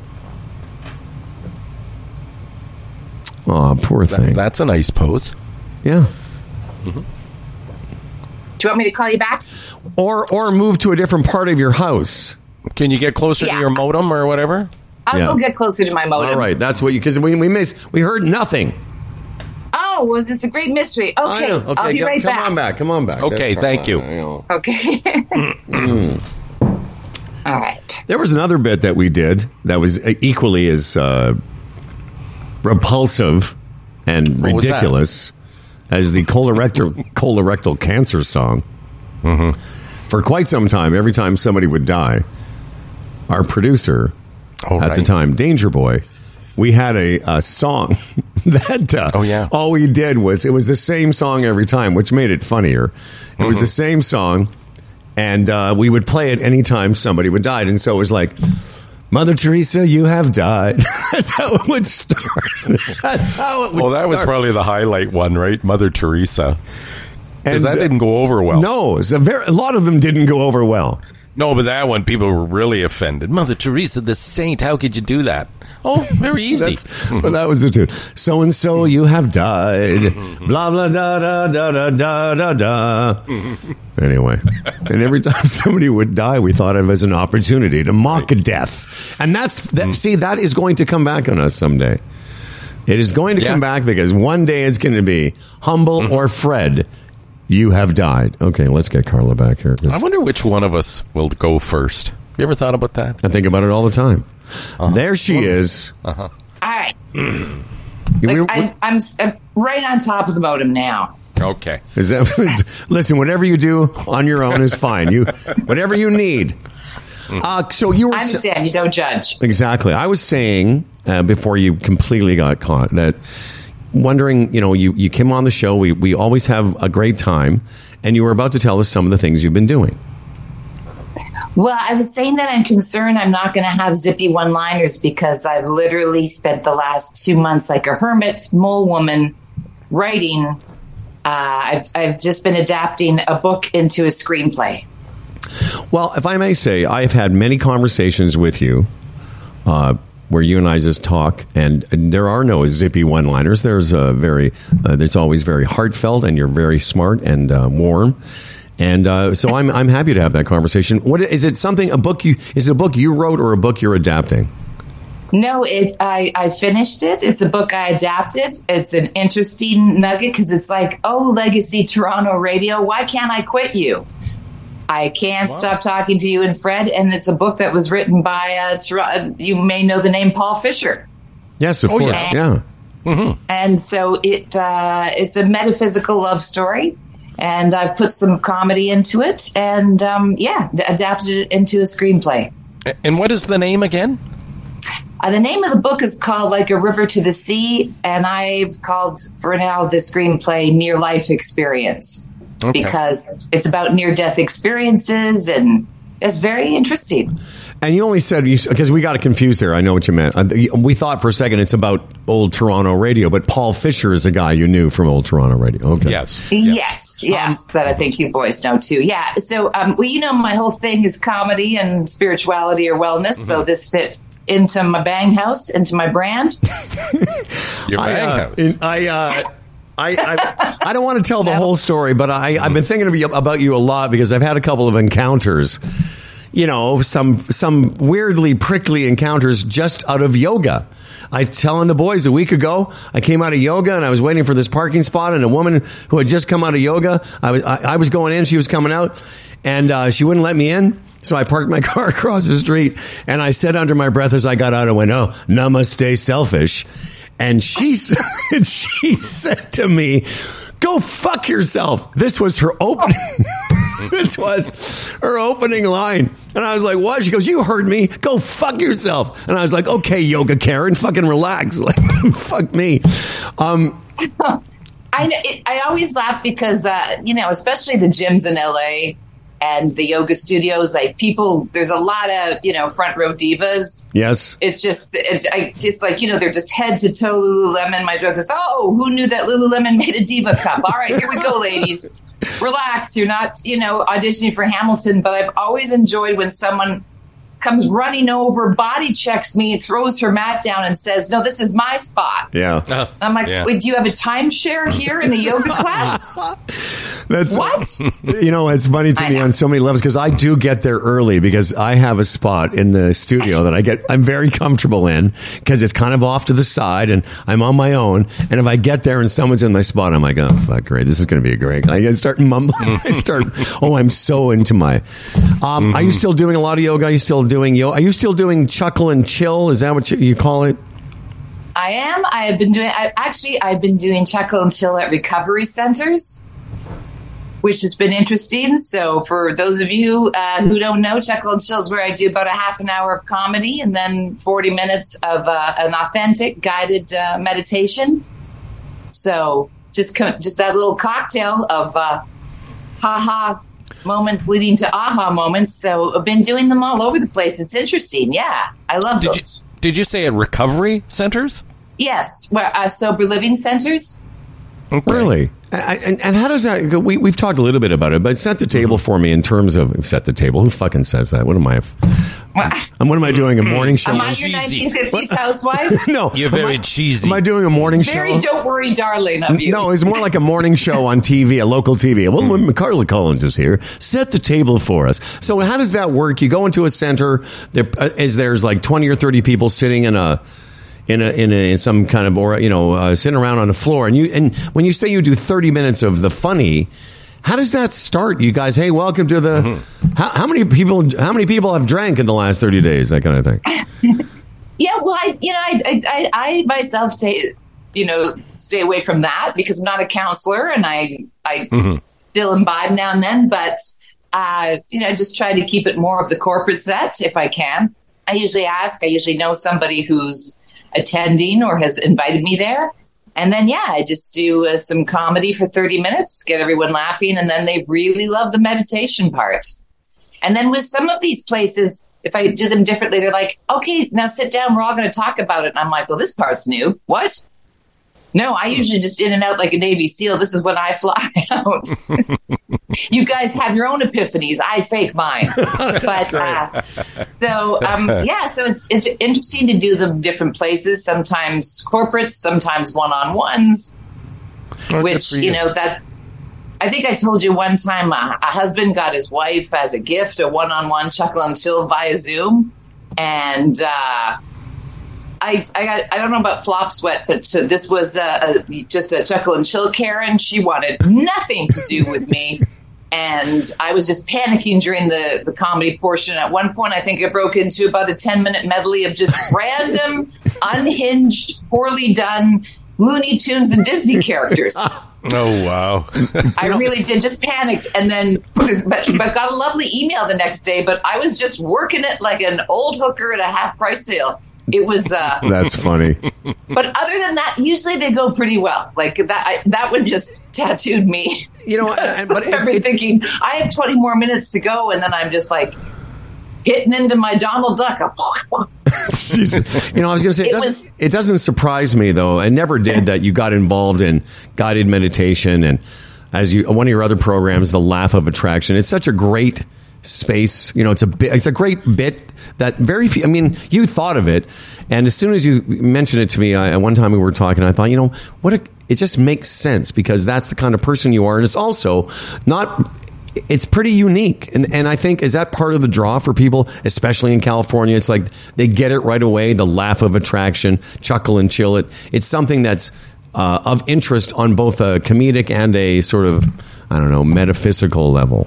Oh, poor thing. That's a nice pose. Yeah. Do you want me to call you back? Or move to a different part of your house. Can you get closer to your modem or whatever? I'll go get closer to my modem. All right, that's what you, because we heard nothing. Oh, well, this is a great mystery. Okay, I know. Okay, I'll be right back. Come on back. Okay, thank you. Okay. All right. There was another bit that we did that was equally as repulsive and ridiculous as the colorectal cancer song. Mm-hmm. For quite some time, every time somebody would die, our producer at the time, Danger Boy, we had a song that all we did was, it was the same song every time, which made it funnier. It was the same song, and we would play it anytime somebody would die. And so it was like, Mother Teresa, you have died. That's how it would start. That's how it would that was probably the highlight one, right? Mother Teresa. Because And, that didn't go over well. No, a lot of them didn't go over well. No, but that one, people were really offended. Mother Teresa, the saint, how could you do that? Oh, very easy. But that was the tune. So and so, you have died. Blah blah da da da da da da da. Anyway, and every time somebody would die, we thought of it as an opportunity to mock a death, and see, that is going to come back on us someday. It is going to come back because one day it's going to be Humble or Fred. You have died. Okay, let's get Carla back here. I wonder which one of us will go first. You ever thought about that? I think about it all the time. There she is. All right. I'm right on top of the modem now. Okay. Listen, whatever you do on your own is fine. Whatever you need. So you were. I understand. You don't judge. Exactly. I was saying before you completely got caught that. Wondering, you came on the show. We always have a great time, and you were about to tell us some of the things you've been doing. Well, I was saying that I'm concerned I'm not going to have zippy one-liners because I've literally spent the last 2 months like a hermit, mole woman, writing. I've just been adapting a book into a screenplay. Well, if I may say, I've had many conversations with you where you and I just talk, and there are no zippy one-liners. There's it's always very heartfelt, and you're very smart and warm. And so I'm happy to have that conversation. What is it? A book you wrote or a book you're adapting? No, I finished it. It's a book I adapted. It's an interesting nugget because it's like, Legacy Toronto Radio, why can't I quit you? I can't stop talking to you and Fred, and it's a book that was written by you may know the name Paul Fisher. Yes, of course, yeah. Mm-hmm. And so it's a metaphysical love story, and I've put some comedy into it, and adapted it into a screenplay. And what is the name again? The name of the book is called Like a River to the Sea, and I've called, for now, the screenplay Near Life Experience. Okay. Because it's about near-death experiences, and it's very interesting. And you only said, because we got it confused there, I know what you meant. We thought for a second it's about Old Toronto Radio, but Paul Fisher is a guy you knew from Old Toronto Radio. Okay. Yes, that I think you boys know too. Yeah, so, my whole thing is comedy and spirituality or wellness, so this fit into my bang house, into my brand. Your bang house. I don't want to tell the whole story, but I've been thinking about you a lot because I've had a couple of encounters, some weirdly prickly encounters just out of yoga. I was telling the boys a week ago, I came out of yoga and I was waiting for this parking spot, and a woman who had just come out of yoga, I was going in, she was coming out, and she wouldn't let me in. So I parked my car across the street, and I said under my breath as I got out, I went, namaste selfish. And she said to me, go fuck yourself. This was her opening. This was her opening line. And I was like, what? She goes, you heard me. Go fuck yourself. And I was like, okay, Yoga Karen, fucking relax. Like, fuck me. I always laugh because, especially the gyms in LA and the yoga studios, like people, there's a lot of, front row divas. Yes. It's just like, they're just head to toe Lululemon. My joke is, oh, who knew that Lululemon made a diva cup? All right, here we go, ladies. Relax. You're not, auditioning for Hamilton, but I've always enjoyed when someone comes running over, body checks me, throws her mat down and says, no, this is my spot. Yeah. I'm like, wait, do you have a timeshare here in the yoga class? That's what? It's funny to me on so many levels because I do get there early because I have a spot in the studio that I'm very comfortable in because it's kind of off to the side and I'm on my own. And if I get there and someone's in my spot, I'm like, oh, fuck, great. This is going to be great. I start mumbling. I'm so into my... Are you still doing a lot of yoga? Are you still doing yoga? Are you still doing chuckle and chill? Is that what you call it? I am. I've been doing chuckle and chill at recovery centers, which has been interesting. So for those of you who don't know, chuckle and chill is where I do about a half an hour of comedy and then 40 minutes of an authentic guided meditation. So just that little cocktail of ha-ha moments leading to aha moments. So I've been doing them all over the place. It's interesting. Yeah, I love those. Did you say at recovery centers? Yes, sober living centers. Okay. Really? And how does that go? We've talked a little bit about it, but set the table for me in terms of set the table. Who fucking says that? What am I? What am I doing? A morning show? Am I your 1950s housewife? No, you're very cheesy. Am I doing a morning show? Very don't worry, darling of you. No, it's more like a morning show on TV, a local TV. Well, Carla Collins is here. Set the table for us. So how does that work? You go into a center. There's like 20 or 30 people sitting in some kind of sitting around on the floor, and when you say you do 30 minutes of the funny, how does that start? You guys, hey, welcome to the. How many people have drank in the last 30 days? That kind of thing. Yeah, well, I myself stay away from that because I'm not a counselor and I still imbibe now and then, but just try to keep it more of the corporate set if I can. I usually know somebody who's attending or has invited me there. And then, I just do some comedy for 30 minutes, get everyone laughing. And then they really love the meditation part. And then with some of these places, if I do them differently, they're like, okay, now sit down. We're all going to talk about it. And I'm like, well, this part's new. What? No, I usually just in and out like a Navy SEAL. This is when I fly out. You guys have your own epiphanies. I fake mine. But so it's interesting to do them different places. Sometimes corporates, sometimes one-on-ones. Which that I think I told you one time a husband got his wife as a gift a one-on-one chuckle and chill via Zoom, and I don't know about Flop Sweat, but this was just a chuckle and chill Karen. She wanted nothing to do with me. And I was just panicking during the comedy portion. At one point, I think I broke into about a 10-minute medley of just random, unhinged, poorly done Looney Tunes and Disney characters. Oh, wow. I really did. Just panicked. And then, but got a lovely email the next day. But I was just working it like an old hooker at a half-price sale. It was that's funny. But other than that, usually they go pretty well. Like that one just tattooed me. But I've been thinking I have 20 more minutes to go, and then I'm just like hitting into my Donald Duck. I was going to say it doesn't surprise me though. I never did that you got involved in guided meditation and one of your other programs, the Laugh of Attraction. It's such a great space. It's a great bit that very few. I mean, you thought of it, and as soon as you mentioned it to me, at one time we were talking, I thought, it just makes sense because that's the kind of person you are, and it's also not. It's pretty unique, and I think is that part of the draw for people, especially in California. It's like they get it right away. The Laugh of Attraction, chuckle and chill. It's something that's of interest on both a comedic and a sort of metaphysical level.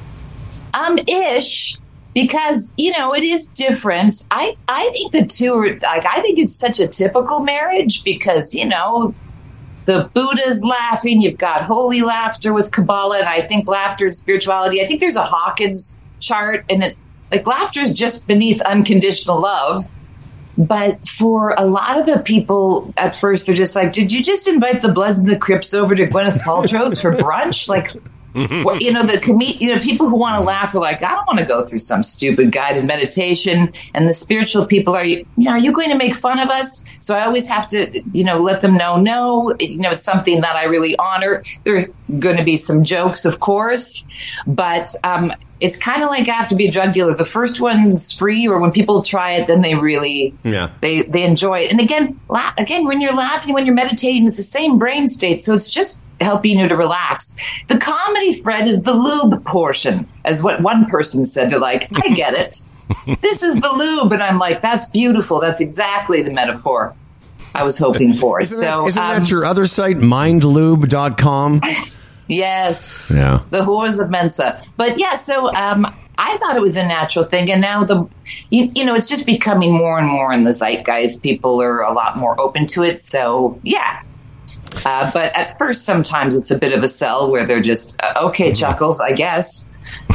Ish, because it is different. I think the two are like, I think it's such a typical marriage because the Buddha's laughing. You've got holy laughter with Kabbalah, and I think laughter is spirituality. I think there's a Hawkins chart, and laughter is just beneath unconditional love. But for a lot of the people, at first, they're just like, did you just invite the Bloods and the Crips over to Gwyneth Paltrow's for brunch? Like, people who want to laugh are like, I don't want to go through some stupid guided meditation. And the spiritual people are you going to make fun of us? So I always have to, let them know, no, it's something that I really honor. There are going to be some jokes, of course, but it's kind of like I have to be a drug dealer. The first one's free, or when people try it, then they really, they enjoy it. And again, when you're laughing, when you're meditating, it's the same brain state. So it's just helping you to relax. The comedy, Fred, is the lube portion, as what one person said. They're like, I get it. This is the lube. And I'm like, that's beautiful. That's exactly the metaphor I was hoping for. Isn't that your other site, mindlube.com? Yes. Yeah. The Whores of Mensa. But yeah, so I thought it was a natural thing. And now it's just becoming more and more in the zeitgeist. People are a lot more open to it. So yeah. But at first, sometimes it's a bit of a sell where they're just, okay, Chuckles, I guess.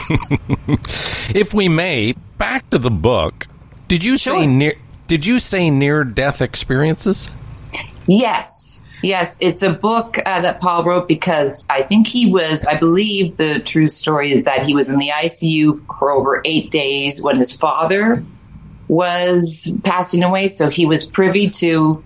If we may, back to the book. Did you say near-death experiences? Yes. Yes, it's a book that Paul wrote because I believe the true story is that he was in the ICU for over 8 days when his father was passing away. So he was privy to,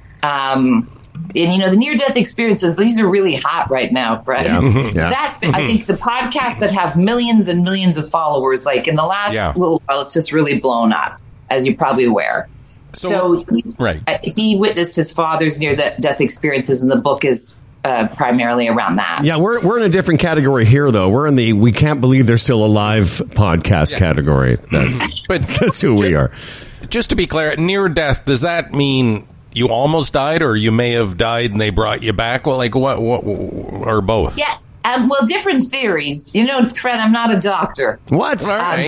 the near-death experiences, these are really hot right now, Fred. Yeah. That's been, I think, the podcasts that have millions and millions of followers, like in the last little while, it's just really blown up, as you're probably aware. So he witnessed his father's near-death experiences, and the book is primarily around that. Yeah, we're in a different category here, though. We're in the "we can't believe they're still alive" podcast category. That's who we are. Just to be clear, near-death, does that mean you almost died, or you may have died and they brought you back? Well, like what or both? Yeah. Different theories. Fred, I'm not a doctor. What? Right.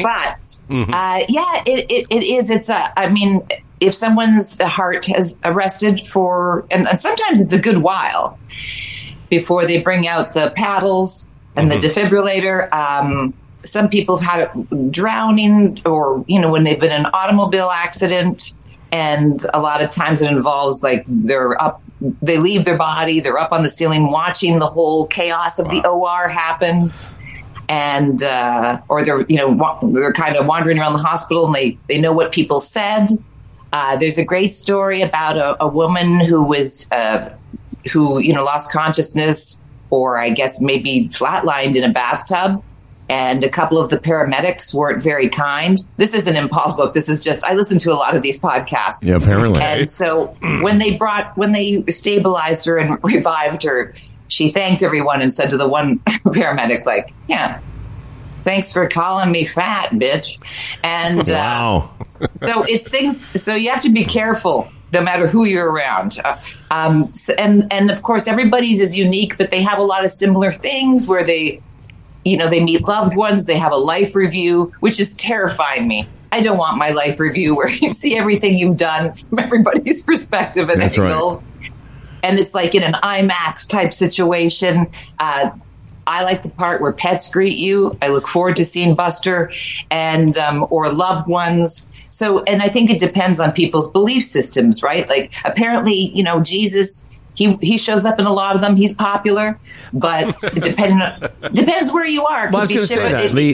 It is. It's if someone's heart has arrested and sometimes it's a good while before they bring out the paddles and the defibrillator. Some people have had it drowning, or when they've been in an automobile accident, and a lot of times it involves they leave their body, they're up on the ceiling watching the whole chaos of the OR happen. And, or they're kind of wandering around the hospital and they know what people said. There's a great story about a woman who was, lost consciousness, or I guess maybe flatlined in a bathtub. And a couple of the paramedics weren't very kind. This isn't in Paul's book. This is just, I listen to a lot of these podcasts. Yeah, apparently. And so when they stabilized her and revived her, she thanked everyone and said to the one paramedic, like, yeah, thanks for calling me fat, bitch. And wow. So it's things, so you have to be careful no matter who you're around. And of course, everybody's is unique, but they have a lot of similar things where they meet loved ones, they have a life review, which is terrifying me. I don't want my life review where you see everything you've done from everybody's perspective and angles. Right. And it's like in an IMAX type situation. I like the part where pets greet you. I look forward to seeing Buster and or loved ones. So, and I think it depends on people's belief systems, right? Like apparently, Jesus, he shows up in a lot of them. He's popular, but it depends where you are. Well, I was going to say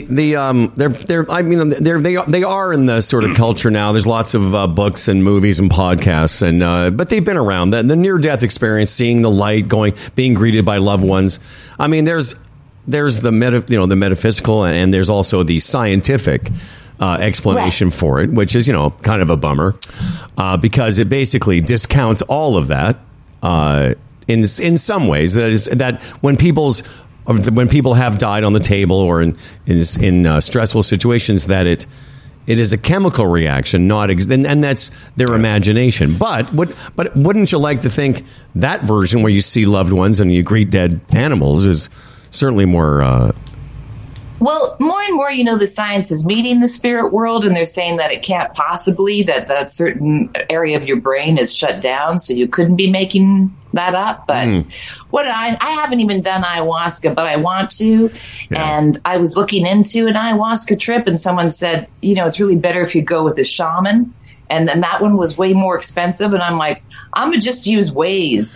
that they are in the sort of culture now. There's lots of books and movies and podcasts, and but they've been around. The near death experience, seeing the light, being greeted by loved ones. I mean, there's the metaphysical, and there's also the scientific explanation for it, which is kind of a bummer because it basically discounts all of that. In some ways, that when people have died on the table or in stressful situations, that it is a chemical reaction, and that's their imagination. But wouldn't you like to think that version where you see loved ones and you greet dead animals is certainly more. Well, more and more, the science is meeting the spirit world, and they're saying that it can't possibly, that certain area of your brain is shut down, so you couldn't be making that up, but what I haven't even done ayahuasca, but I want to. Yeah. And I was looking into an ayahuasca trip, and someone said, it's really better if you go with a shaman. And then that one was way more expensive. And I'm like, I'm going to just use Waze.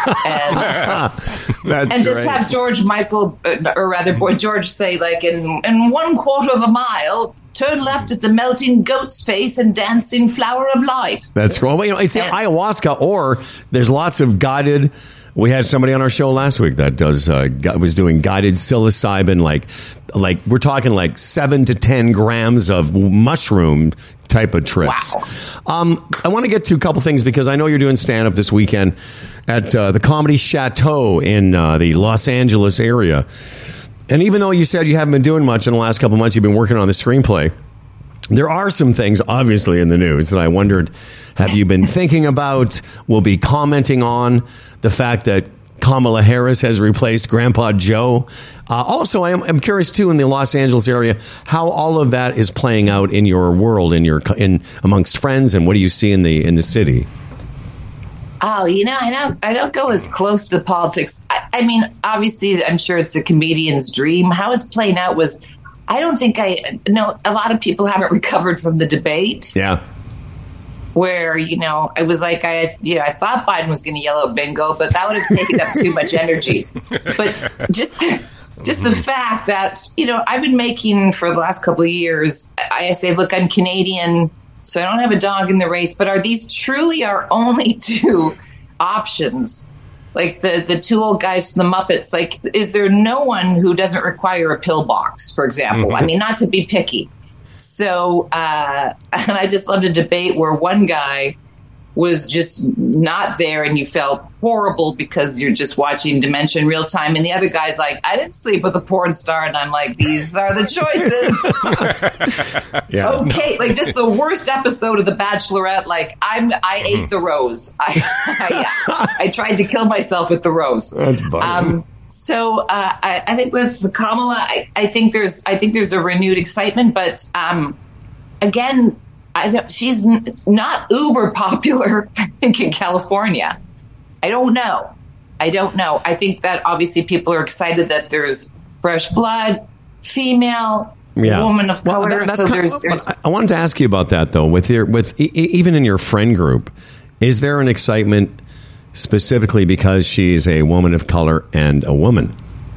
And just have George Michael, or rather Boy George say, like, in 1/4 of a mile, turn left at the melting goat's face and dancing flower of life. That's cool. Well, it's ayahuasca, or there's lots of guided. We had somebody on our show last week that was doing guided psilocybin, like we're talking like 7 to 10 grams of mushroom type of trips. Wow. I want to get to a couple things because I know you're doing stand up this weekend at the Comedy Chateau in the Los Angeles area. And even though you said you haven't been doing much in the last couple of months, you've been working on the screenplay. There are some things, obviously, in the news that I wondered, have you been thinking about? We'll be commenting on the fact that Kamala Harris has replaced Grandpa Joe. Also, I'm curious, too, in the Los Angeles area, how all of that is playing out in your world, in amongst friends, and what do you see in the city? Oh, I don't go as close to the politics. I mean, obviously, I'm sure it's a comedian's dream. How it's playing out was, I don't think a lot of people haven't recovered from the debate. Yeah. Where, it was like I thought Biden was going to yell out bingo, but that would have taken up too much energy. But just the fact that, I've been making for the last couple of years, I say, look, I'm Canadian, so I don't have a dog in the race, but are these truly our only two options? Like the two old guys from the Muppets, like, is there no one who doesn't require a pill box, for example? I mean, not to be picky. So, and I just loved a debate where one guy was just not there and you felt horrible because you're just watching dementia in real time. And the other guy's like, I didn't sleep with a porn star. And I'm like, these are the choices. Yeah. Okay. Like just the worst episode of The Bachelorette. Like I ate the rose. I tried to kill myself with the rose. That's funny. So I think with Kamala, I think there's a renewed excitement, but again, she's not uber popular, I think, in California. I don't know. I think that obviously people are excited that there's fresh blood, female, woman of color. I wanted to ask you about that though. Even in your friend group, is there an excitement specifically because she's a woman of color and a woman?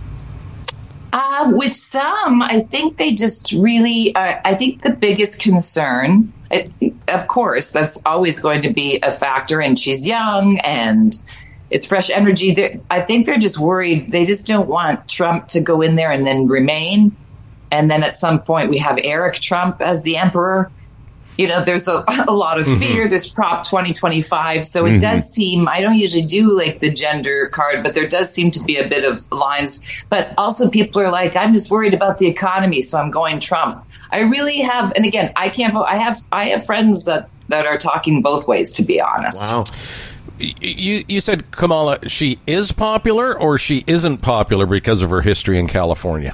With some, I think they just really I think the biggest concern, of course, that's always going to be a factor, and she's young and it's fresh energy. I think they're just worried. They just don't want Trump to go in there and then remain. And then at some point we have Eric Trump as the emperor. There's a lot of fear. There's Prop 2025. So it does seem, I don't usually do like the gender card, but there does seem to be a bit of lines. But also people are like, I'm just worried about the economy, so I'm going Trump. I really have, and again, I can't vote. I have friends that are talking both ways, to be honest. Wow. You said, Kamala, she is popular or she isn't popular because of her history in California?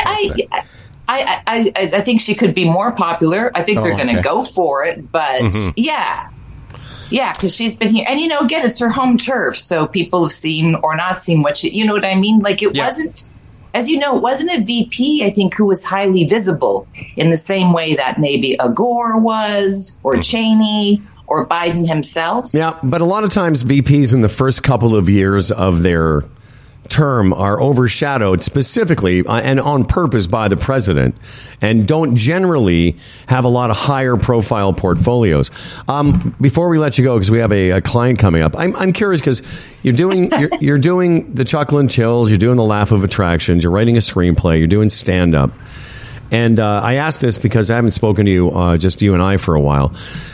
I think she could be more popular. I think they're going to go for it. But yeah, because she's been here. And, again, it's her home turf. So people have seen or not seen what she, you know what I mean? Like it wasn't, as you know, it wasn't a VP, I think, who was highly visible in the same way that maybe a Gore was or Cheney or Biden himself. Yeah, but a lot of times VPs in the first couple of years of their term are overshadowed specifically and on purpose by the president and don't generally have a lot of higher profile portfolios. Before we let you go, because we have a client coming up, I'm curious because you're doing the Chuckle and Chills, you're doing the Laugh of Attractions, you're writing a screenplay, you're doing stand up. And I asked this because I haven't spoken to you, just you and I, for a while.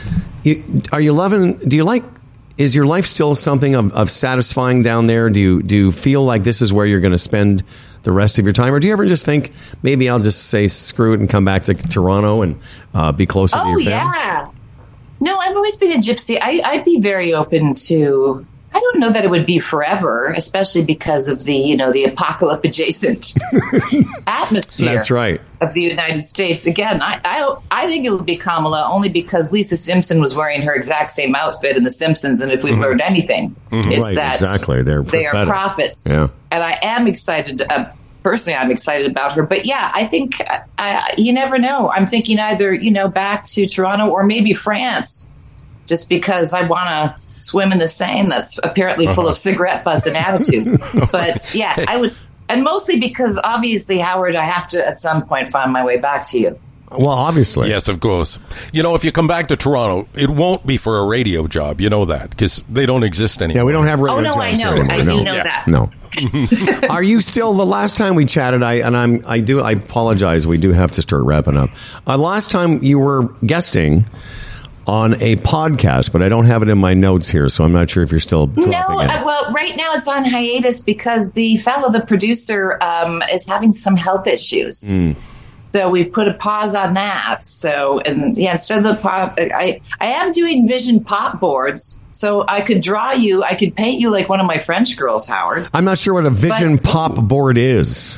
Is your life still something of satisfying down there? Do you feel like this is where you're going to spend the rest of your time? Or do you ever just think, maybe I'll just say screw it and come back to Toronto and be closer to your family? Oh, yeah. No, I've always been a gypsy. I'd be very open to, I don't know that it would be forever, especially because of the, the apocalypse adjacent atmosphere. That's right. Of the United States. Again, I think it will be Kamala only because Lisa Simpson was wearing her exact same outfit in The Simpsons, and if we've learned anything, it's Right, that exactly. They are prophets. Yeah. And I am excited. Personally, I'm excited about her. But yeah, I think you never know. I'm thinking either, back to Toronto or maybe France, just because I want to swim in the Seine that's apparently full of cigarette butts and attitude. But yeah, I would. And mostly because obviously, Howard, I have to at some point find my way back to you. Well, obviously. Yes, of course. If you come back to Toronto, it won't be for a radio job. You know that because they don't exist anymore. Yeah, we don't have radio jobs. jobs. I know. Anymore. I do know that. No. Are you still, the last time we chatted, I apologize, we do have to start wrapping up. Last time you were guesting on a podcast, but I don't have it in my notes here, so I'm not sure if you're still dropping it. Well, right now it's on hiatus because the producer, is having some health issues. So we put a pause on that. So, instead of the pop, I am doing vision pop boards. So I could paint you like one of my French girls, Howard. I'm not sure what a vision pop board is.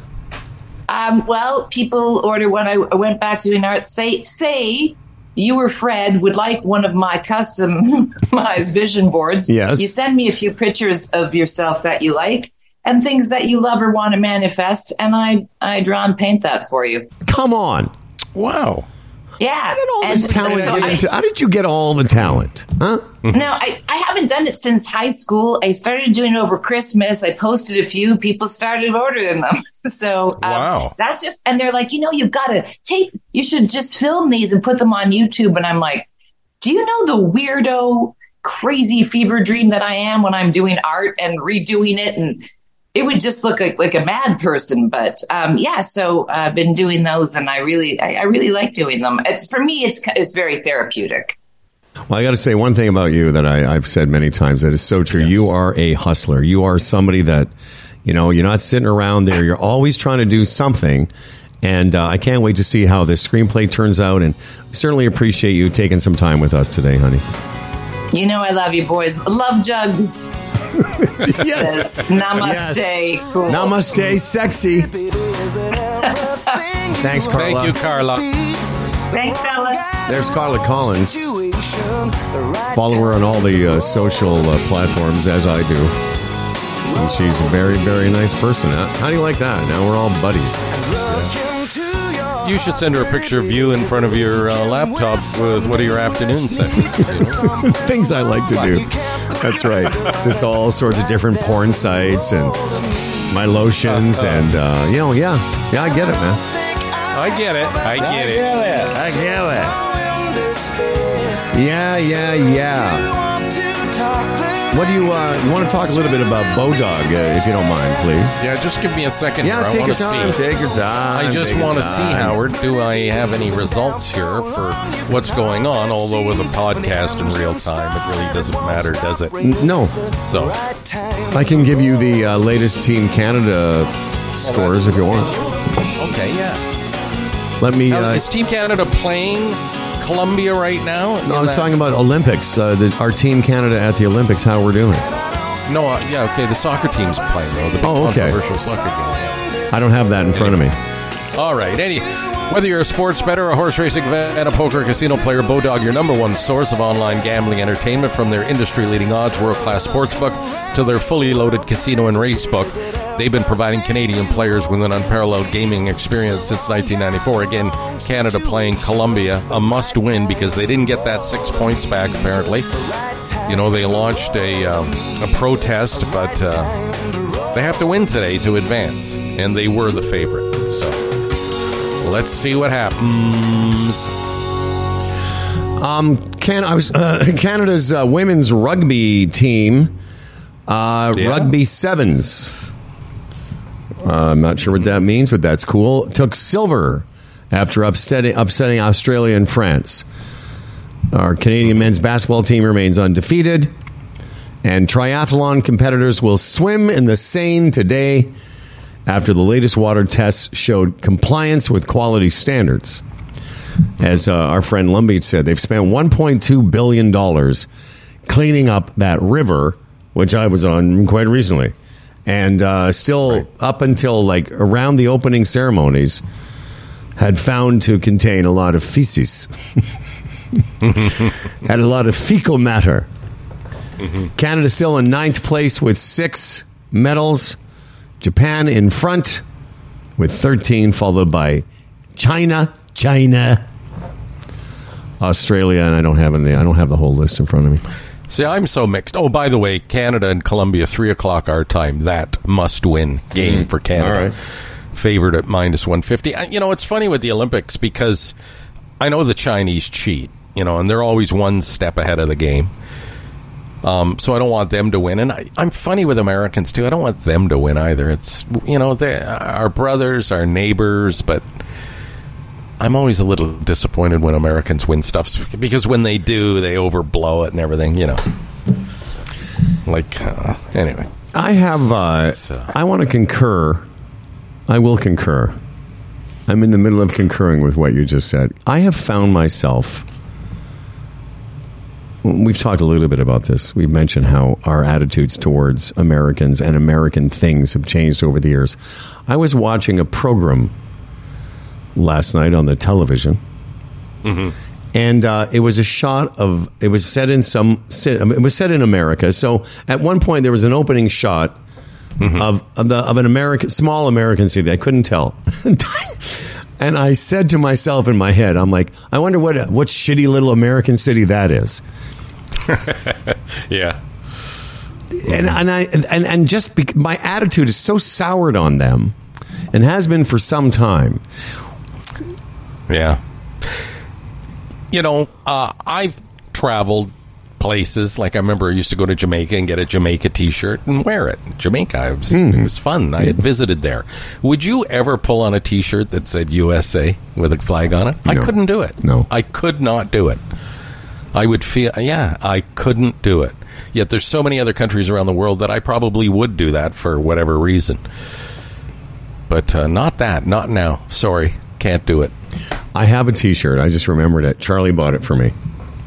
Well, people order when I went back to doing art. Say you or Fred would like one of my customized vision boards. Yes. You send me a few pictures of yourself that you like and things that you love or want to manifest, and I draw and paint that for you. Come on. Wow. Yeah. How did all this talent how did you get all the talent? Huh? No, I haven't done it since high school. I started doing it over Christmas. I posted a few. People started ordering them. So wow. That's just, and they're like, you've got to you should just film these and put them on YouTube. And I'm like, do you know the weirdo, crazy fever dream that I am when I'm doing art and redoing it? And it would just look like a mad person. But so I've been doing those, and I really like doing them. For me, it's very therapeutic. Well, I got to say one thing about you that I've said many times that is so true. Yes. You are a hustler. You are somebody that, you're not sitting around there. You're always trying to do something. And I can't wait to see how this screenplay turns out. And we certainly appreciate you taking some time with us today, honey. I love you, boys. Love jugs. Yes. Namaste. Yes. Cool. Namaste, sexy. Thanks, Carla. Thank you, Carla. Thanks, fellas. There's Carla Collins. Follow her on all the social platforms, as I do. And she's a very, very nice person. How do you like that? Now we're all buddies. You should send her a picture of you in front of your laptop with one of your afternoon sessions. Things I like to do. That's right. Just all sorts of different porn sites and my lotions and, I get it, man. I get it. Yeah. What do you want to talk a little bit about Bodog, if you don't mind, please? Yeah, just give me a second. Yeah, here. take your time. Take your time. I just want to see, Howard, do I have any results here for what's going on? Although with a podcast in real time, it really doesn't matter, does it? No. So I can give you the latest Team Canada scores if you want. Okay, yeah. Let me. Is Team Canada playing Colombia right now? No, I was talking about Olympics. Our Team Canada at the Olympics, how we're doing. No, okay, the soccer team's playing, though. The big controversial soccer game. Yeah. I don't have that in front of me. All right. Whether you're a sports bettor, a horse racing vet, and a poker or casino player, Bodog, your number one source of online gambling entertainment, from their industry-leading odds, world-class sportsbook, to their fully loaded casino and race book. They've been providing Canadian players with an unparalleled gaming experience since 1994. Again, Canada playing Colombia, a must-win because they didn't get that 6 points back, apparently. They launched a protest, but they have to win today to advance, and they were the favorite. So let's see what happens. Canada's women's rugby team, Rugby Sevens. I'm not sure what that means, but that's cool. Took silver after upsetting Australia and France. Our Canadian men's basketball team remains undefeated. And triathlon competitors will swim in the Seine today after the latest water tests showed compliance with quality standards. As our friend Lumbeat said, they've spent $1.2 billion cleaning up that river which I was on quite recently. And still up until like around the opening ceremonies had found to contain a lot of feces. Had a lot of fecal matter. Canada still in 9th place with 6 medals. Japan in front with 13, followed by China, Australia, and I don't have the whole list in front of me. See, I'm so mixed. Oh, by the way, Canada and Colombia, 3:00 our time. That must-win game for Canada. All right. Favored at -150. You know, it's funny with the Olympics because I know the Chinese cheat, and they're always one step ahead of the game. So I don't want them to win. And I'm funny with Americans, too. I don't want them to win either. It's, they're our brothers, our neighbors, but I'm always a little disappointed when Americans win stuff because when they do, they overblow it and everything, Anyway. I have, I want to concur. I will concur. I'm in the middle of concurring with what you just said. I have found myself... We've talked a little bit about this. We've mentioned how our attitudes towards Americans and American things have changed over the years. I was watching a program last night on the television, and it was a shot of. It was set in It was set in America. So at one point there was an opening shot of an small American city. I couldn't tell. And I said to myself in my head, I'm like, I wonder what shitty little American city that is. Yeah. And just my attitude is so soured on them and has been for some time. Yeah. I've traveled places. Like I remember I used to go to Jamaica and get a Jamaica t-shirt and wear it. Jamaica, it was fun. I had visited there. Would you ever pull on a t-shirt that said USA with a flag on it? No. I couldn't do it. No. I could not do it. I would feel, I couldn't do it. Yet there's so many other countries around the world that I probably would do that for whatever reason. But not that. Not now. Sorry. Can't do it. I have a t-shirt. I just remembered it. Charlie bought it for me.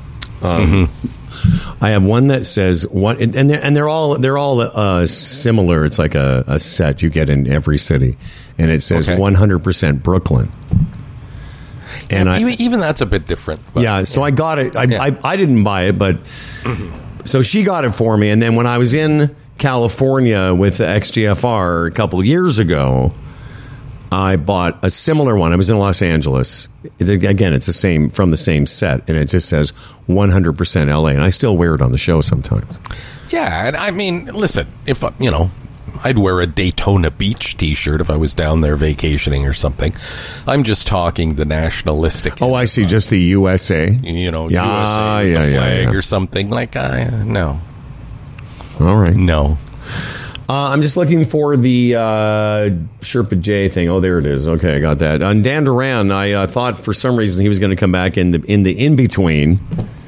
I have one that says one, and they're all similar. It's like a set you get in every city, and it says 100% Brooklyn. And even that's a bit different. But, yeah, so I got it. I didn't buy it, but so she got it for me. And then when I was in California with the XGFR a couple of years ago, I bought a similar one. I was in Los Angeles. Again, it's the same from the same set, and it just says 100% LA. And I still wear it on the show sometimes. Yeah, and I mean, listen, if I'd wear a Daytona Beach t-shirt if I was down there vacationing or something. I'm just talking the nationalistic. Oh, I see. Just the USA. USA with the flag or something like. No. All right. No. I'm just looking for the Sherpa J thing. Oh, there it is. Okay, I got that. On Dan Duran, I thought for some reason he was going to come back in the in-between.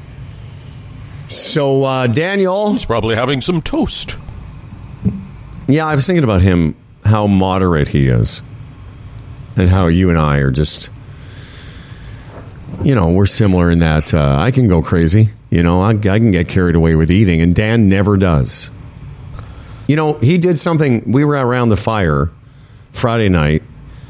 So, Daniel... He's probably having some toast. Yeah, I was thinking about him, how moderate he is. And how you and I are just... we're similar in that I can go crazy. I can get carried away with eating, and Dan never does. He did something. We were around the fire Friday night,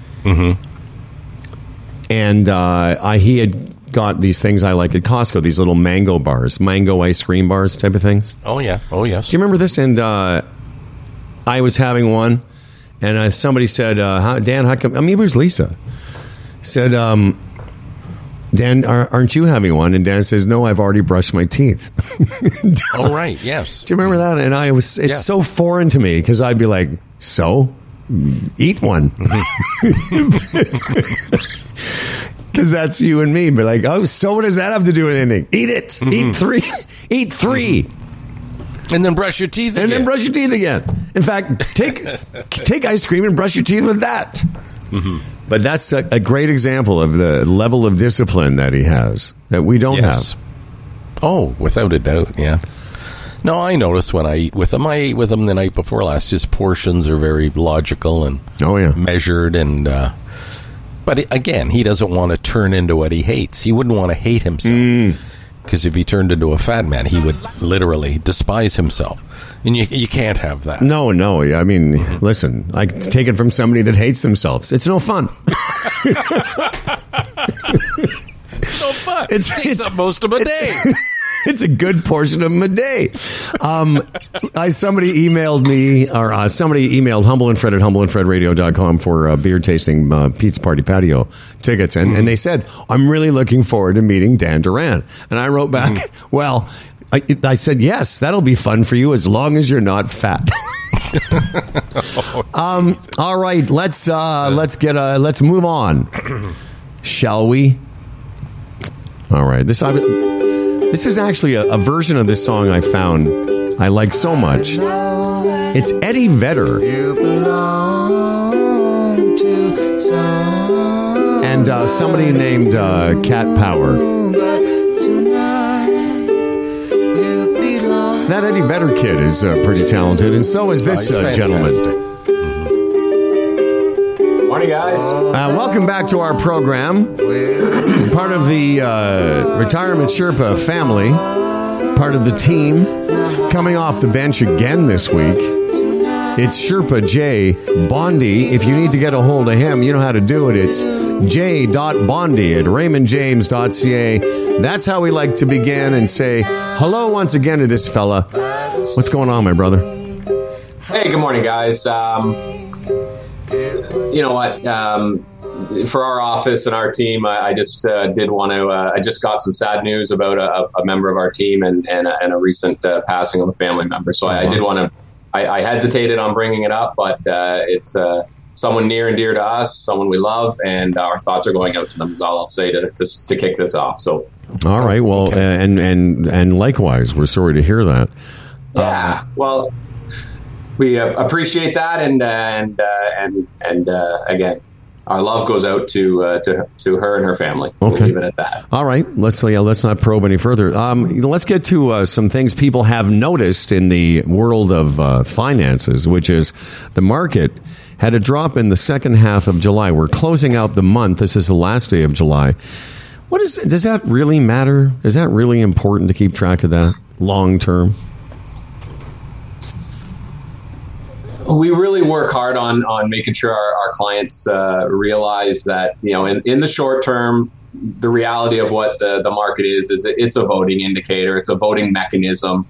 and he had got these things I like at Costco, these little mango bars, mango ice cream bars type of things. Oh, yeah. Oh, yes. Do you remember this? And I was having one, and somebody said, Dan, how come? I mean, it was Lisa. Said, Dan, aren't you having one? And Dan says, no, I've already brushed my teeth. Oh, right, yes. Do you remember that? And it's so foreign to me because I'd be like, so? Eat one. Because that's you and me. But like, oh, so what does that have to do with anything? Eat it. Mm-hmm. Eat three. And then brush your teeth again. And then brush your teeth again. In fact, take ice cream and brush your teeth with that. Mm-hmm. But that's a great example of the level of discipline that he has that we don't have. Oh, without a doubt, yeah. No, I notice when I eat with him, I ate with him the night before last. His portions are very logical and measured. And but again, he doesn't want to turn into what he hates. He wouldn't want to hate himself. Because if he turned into a fat man, he would literally despise himself. And you can't have that. No. I mean, listen, I take it from somebody that hates themselves. It's no fun. It's no fun. It takes up most of a day. It's a good portion of my day. Somebody emailed me, or somebody emailed humbleandfred at humbleandfredradio.com for beer tasting Pizza Party Patio tickets. And they said, I'm really looking forward to meeting Dan Duran. And I wrote back, well, I said, yes, that'll be fun for you as long as you're not fat. All right, let's move on. Shall we? All right. This is actually a version of this song I found I like so much. It's Eddie Vedder. And somebody named Cat Power. That Eddie Vedder kid is pretty talented, and so is this gentleman. Morning, guys. Welcome back to our program. Part of the Retirement Sherpa family, part of the team, coming off the bench again this week. It's Sherpa J. Bondi. If you need to get a hold of him, you know how to do it. It's j.bondi at raymondjames.ca. That's how we like to begin and say hello once again to this fella. What's going on, my brother? Hey, good morning, guys. You know what? For our office and our team, I just did want to. I just got some sad news about a member of our team and a recent passing of a family member. So I did want to. I hesitated on bringing it up, but it's someone near and dear to us, someone we love, and our thoughts are going out to them. Is all I'll say to kick this off. So, all right. Well, okay. and likewise, we're sorry to hear that. Yeah. Well. We appreciate that, and again, our love goes out to her and her family. Okay. We'll leave it at that. All right, let's not probe any further. Let's get to some things people have noticed in the world of finances, which is the market had a drop in the second half of July. We're closing out the month. This is the last day of July. Does that really matter? Is that really important to keep track of that long term? We really work hard on making sure our clients realize that, you know, in the short term, the reality of what the market is it's a voting indicator. It's a voting mechanism.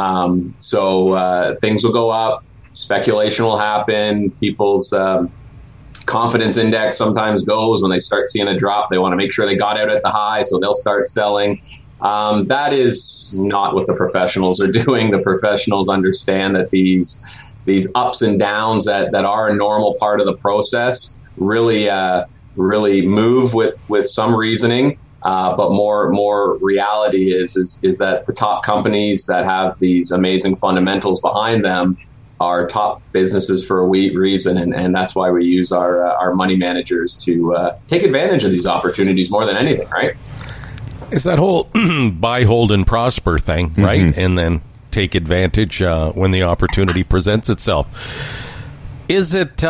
So things will go up. Speculation will happen. People's confidence index sometimes goes when they start seeing a drop. They want to make sure they got out at the high, so they'll start selling. That is not what the professionals are doing. The professionals understand that these ups and downs that are a normal part of the process really move with some reasoning, but more reality is that the top companies that have these amazing fundamentals behind them are top businesses for a reason, and that's why we use our money managers to take advantage of these opportunities more than anything, right? It's that whole buy, hold, and prosper thing, right? Mm-hmm. And then take advantage when the opportunity presents itself. Is it,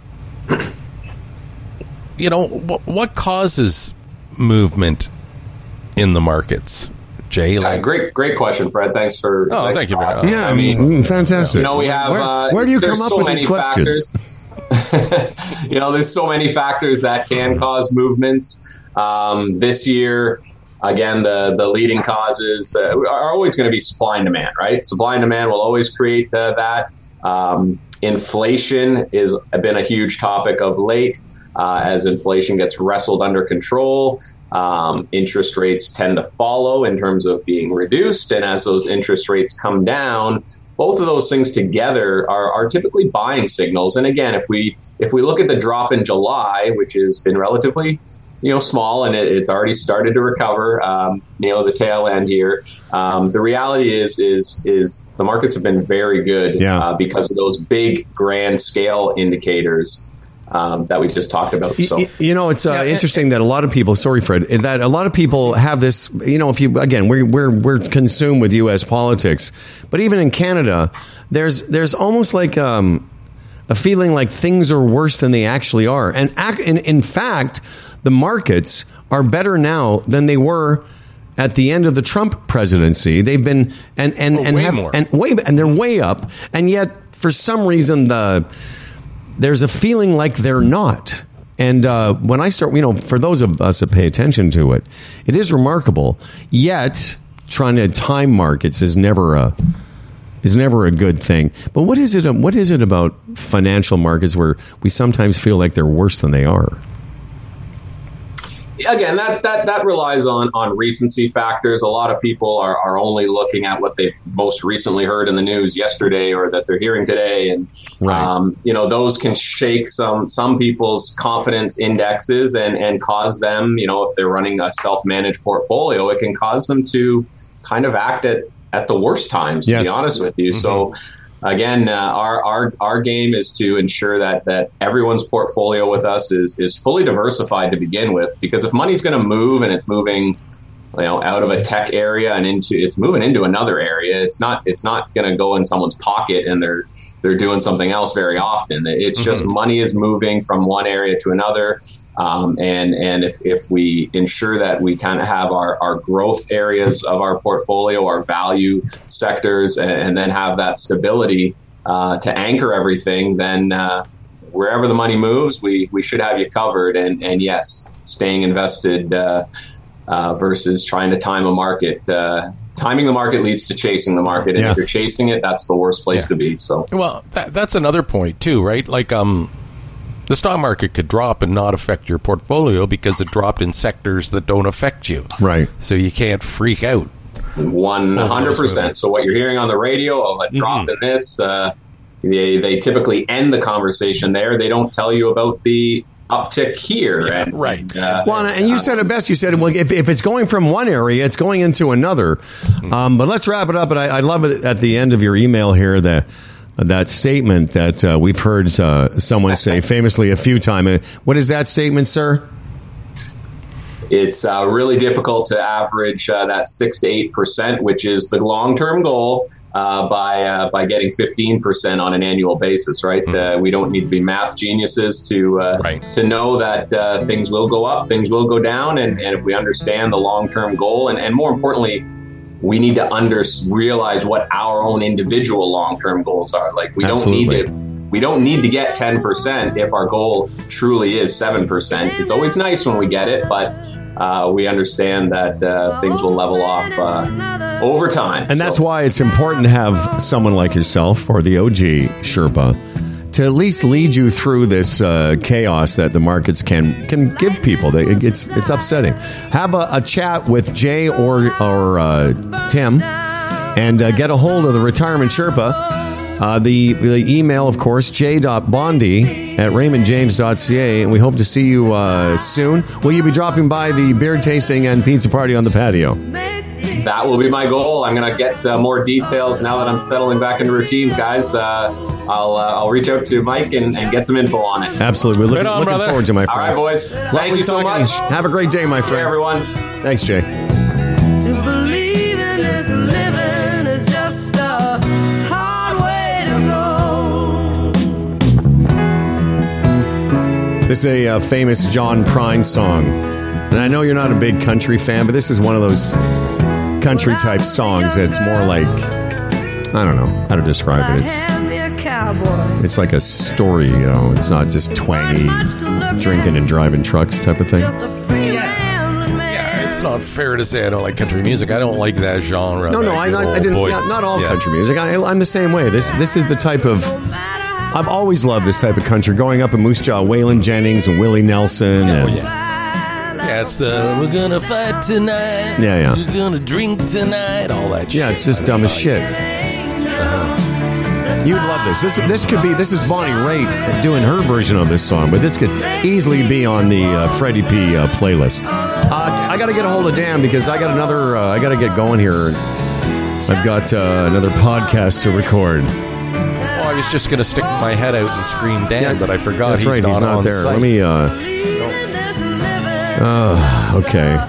what causes movement in the markets, Jay? Great question, Fred. Thanks for thank you very much. Yeah, I mean, fantastic. You know, we have where do you come up with these questions? There's so many factors that can cause movements. This year, again, the leading causes are always going to be supply and demand, right? Supply and demand will always create that. Inflation has been a huge topic of late. As inflation gets wrestled under control, interest rates tend to follow in terms of being reduced. And as those interest rates come down, both of those things together are typically buying signals. And again, if we look at the drop in July, which has been relatively small, and it's already started to recover, the tail end here. The reality is the markets have been very good because of those big grand scale indicators that we just talked about. So it's interesting that a lot of people, sorry, Fred, that a lot of people have this. If you again, we're consumed with U.S. politics, but even in Canada, there's almost like a feeling like things are worse than they actually are, and in fact. The markets are better now than they were at the end of the Trump presidency. They've been and way more. and they're way up, and yet for some reason there's a feeling like they're not. And when I start, for those of us that pay attention to it, it is remarkable. Yet trying to time markets is never a good thing. But what is it about financial markets where we sometimes feel like they're worse than they are? Again, that relies on recency factors. A lot of people are only looking at what they've most recently heard in the news yesterday or that they're hearing today. And, right. Those can shake some people's confidence indexes and cause them, if they're running a self-managed portfolio, it can cause them to kind of act at the worst times, to be honest with you. Mm-hmm. So, again, our game is to ensure that everyone's portfolio with us is fully diversified to begin with. Because if money's going to move and it's moving, out of a tech area and it's moving into another area, it's not going to go in someone's pocket and they're doing something else very often. It's just money is moving from one area to another. And if we ensure that we kind of have our growth areas of our portfolio, our value sectors, and then have that stability to anchor everything, then wherever the money moves, we should have you covered. And yes, staying invested versus trying to time a market. Timing the market leads to chasing the market. And if you're chasing it, that's the worst place to be. So, well, that's another point too, right? Like, the stock market could drop and not affect your portfolio because it dropped in sectors that don't affect you. Right. So you can't freak out. 100%. So what you're hearing on the radio of a drop in this, they typically end the conversation there. They don't tell you about the uptick here. Yeah, and, right. And you said it best. You said, well, if it's going from one area, it's going into another. But let's wrap it up. And I love it at the end of your email here that statement that we've heard someone say famously a few times. What is that statement, sir? It's really difficult to average that 6 to 8%, which is the long-term goal, by getting 15% on an annual basis. Right? We don't need to be math geniuses to know that things will go up, things will go down, and if we understand the long-term goal, and more importantly, we need to realize what our own individual long-term goals are. Like we don't need to get 10% if our goal truly is 7%. It's always nice when we get it, but we understand that things will level off over time. And that's why it's important to have someone like yourself or the OG Sherpa to at least lead you through this chaos that the markets can give people. It's upsetting. Have a chat with Jay or Tim and get a hold of the Retirement Sherpa. The email, of course, j.bondy@raymondjames.ca, and we hope to see you soon. Will you be dropping by the beer tasting and pizza party on the patio? That will be my goal. I'm going to get more details now that I'm settling back into routines, guys. I'll reach out to Mike and get some info on it. Absolutely. We're looking forward to it, my friend. All right, boys. Thank you so much. Have a great day, my friend. Yeah, everyone. Thanks, Jay. To believe in this living is just a hard way to go. This is a famous John Prine song. And I know you're not a big country fan, but this is one of those country type songs that's more like, I don't know how to describe it. It's like a story, it's not just twangy drinking and driving trucks type of thing. Yeah, it's not fair to say I don't like country music. I don't like that genre. No, I didn't. Not all country music. I'm the same way. This is the type of. I've always loved this type of country. Growing up in Moose Jaw, Waylon Jennings and Willie Nelson. Yeah, it's we're gonna fight tonight. Yeah. We're gonna drink tonight. All that shit. Yeah, it's just dumb as shit. You'd love this. This is Bonnie Raitt doing her version of this song, but this could easily be on the Freddie P playlist. I got to get a hold of Dan because I got to get going here. I've got another podcast to record. I was just going to stick my head out and scream Dan, but I forgot that's he's not there. Site. Let me... okay.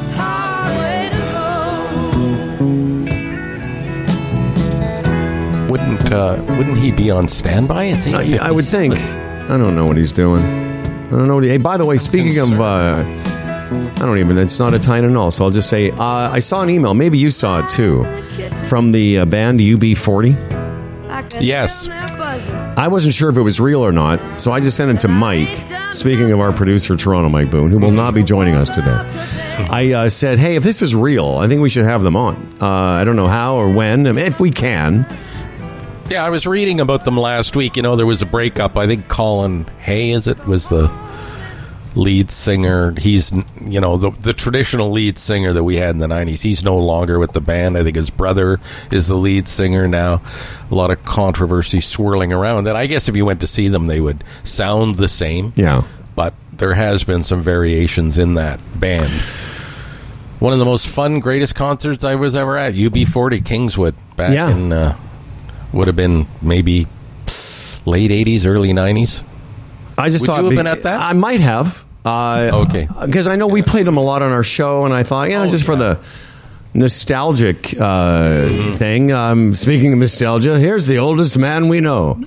Wouldn't he be on standby? It's I would think. I don't know what he's doing. I don't know. Hey, by the way, speaking of It's not a Tylenol, so I'll just say, I saw an email, maybe you saw it too, from the band UB40. Yes. I wasn't sure if it was real or not, so I just sent it to Mike, speaking of our producer, Toronto Mike Boone, who will not be joining us today. I said, hey, if this is real, I think we should have them on. I don't know how or when, if we can. Yeah, I was reading about them last week. There was a breakup. I think Colin Hay, was the lead singer. He's, the traditional lead singer that we had in the 90s. He's no longer with the band. I think his brother is the lead singer now. A lot of controversy swirling around. And I guess if you went to see them, they would sound the same. Yeah. But there has been some variations in that band. One of the most fun, greatest concerts I was ever at, UB40 Kingswood, back in, would have been maybe late 80s, early 90s. I just thought you have been at that? I might have. Okay. Because I know we played them a lot on our show, and I thought, for the nostalgic thing. Speaking of nostalgia, here's the oldest man we know.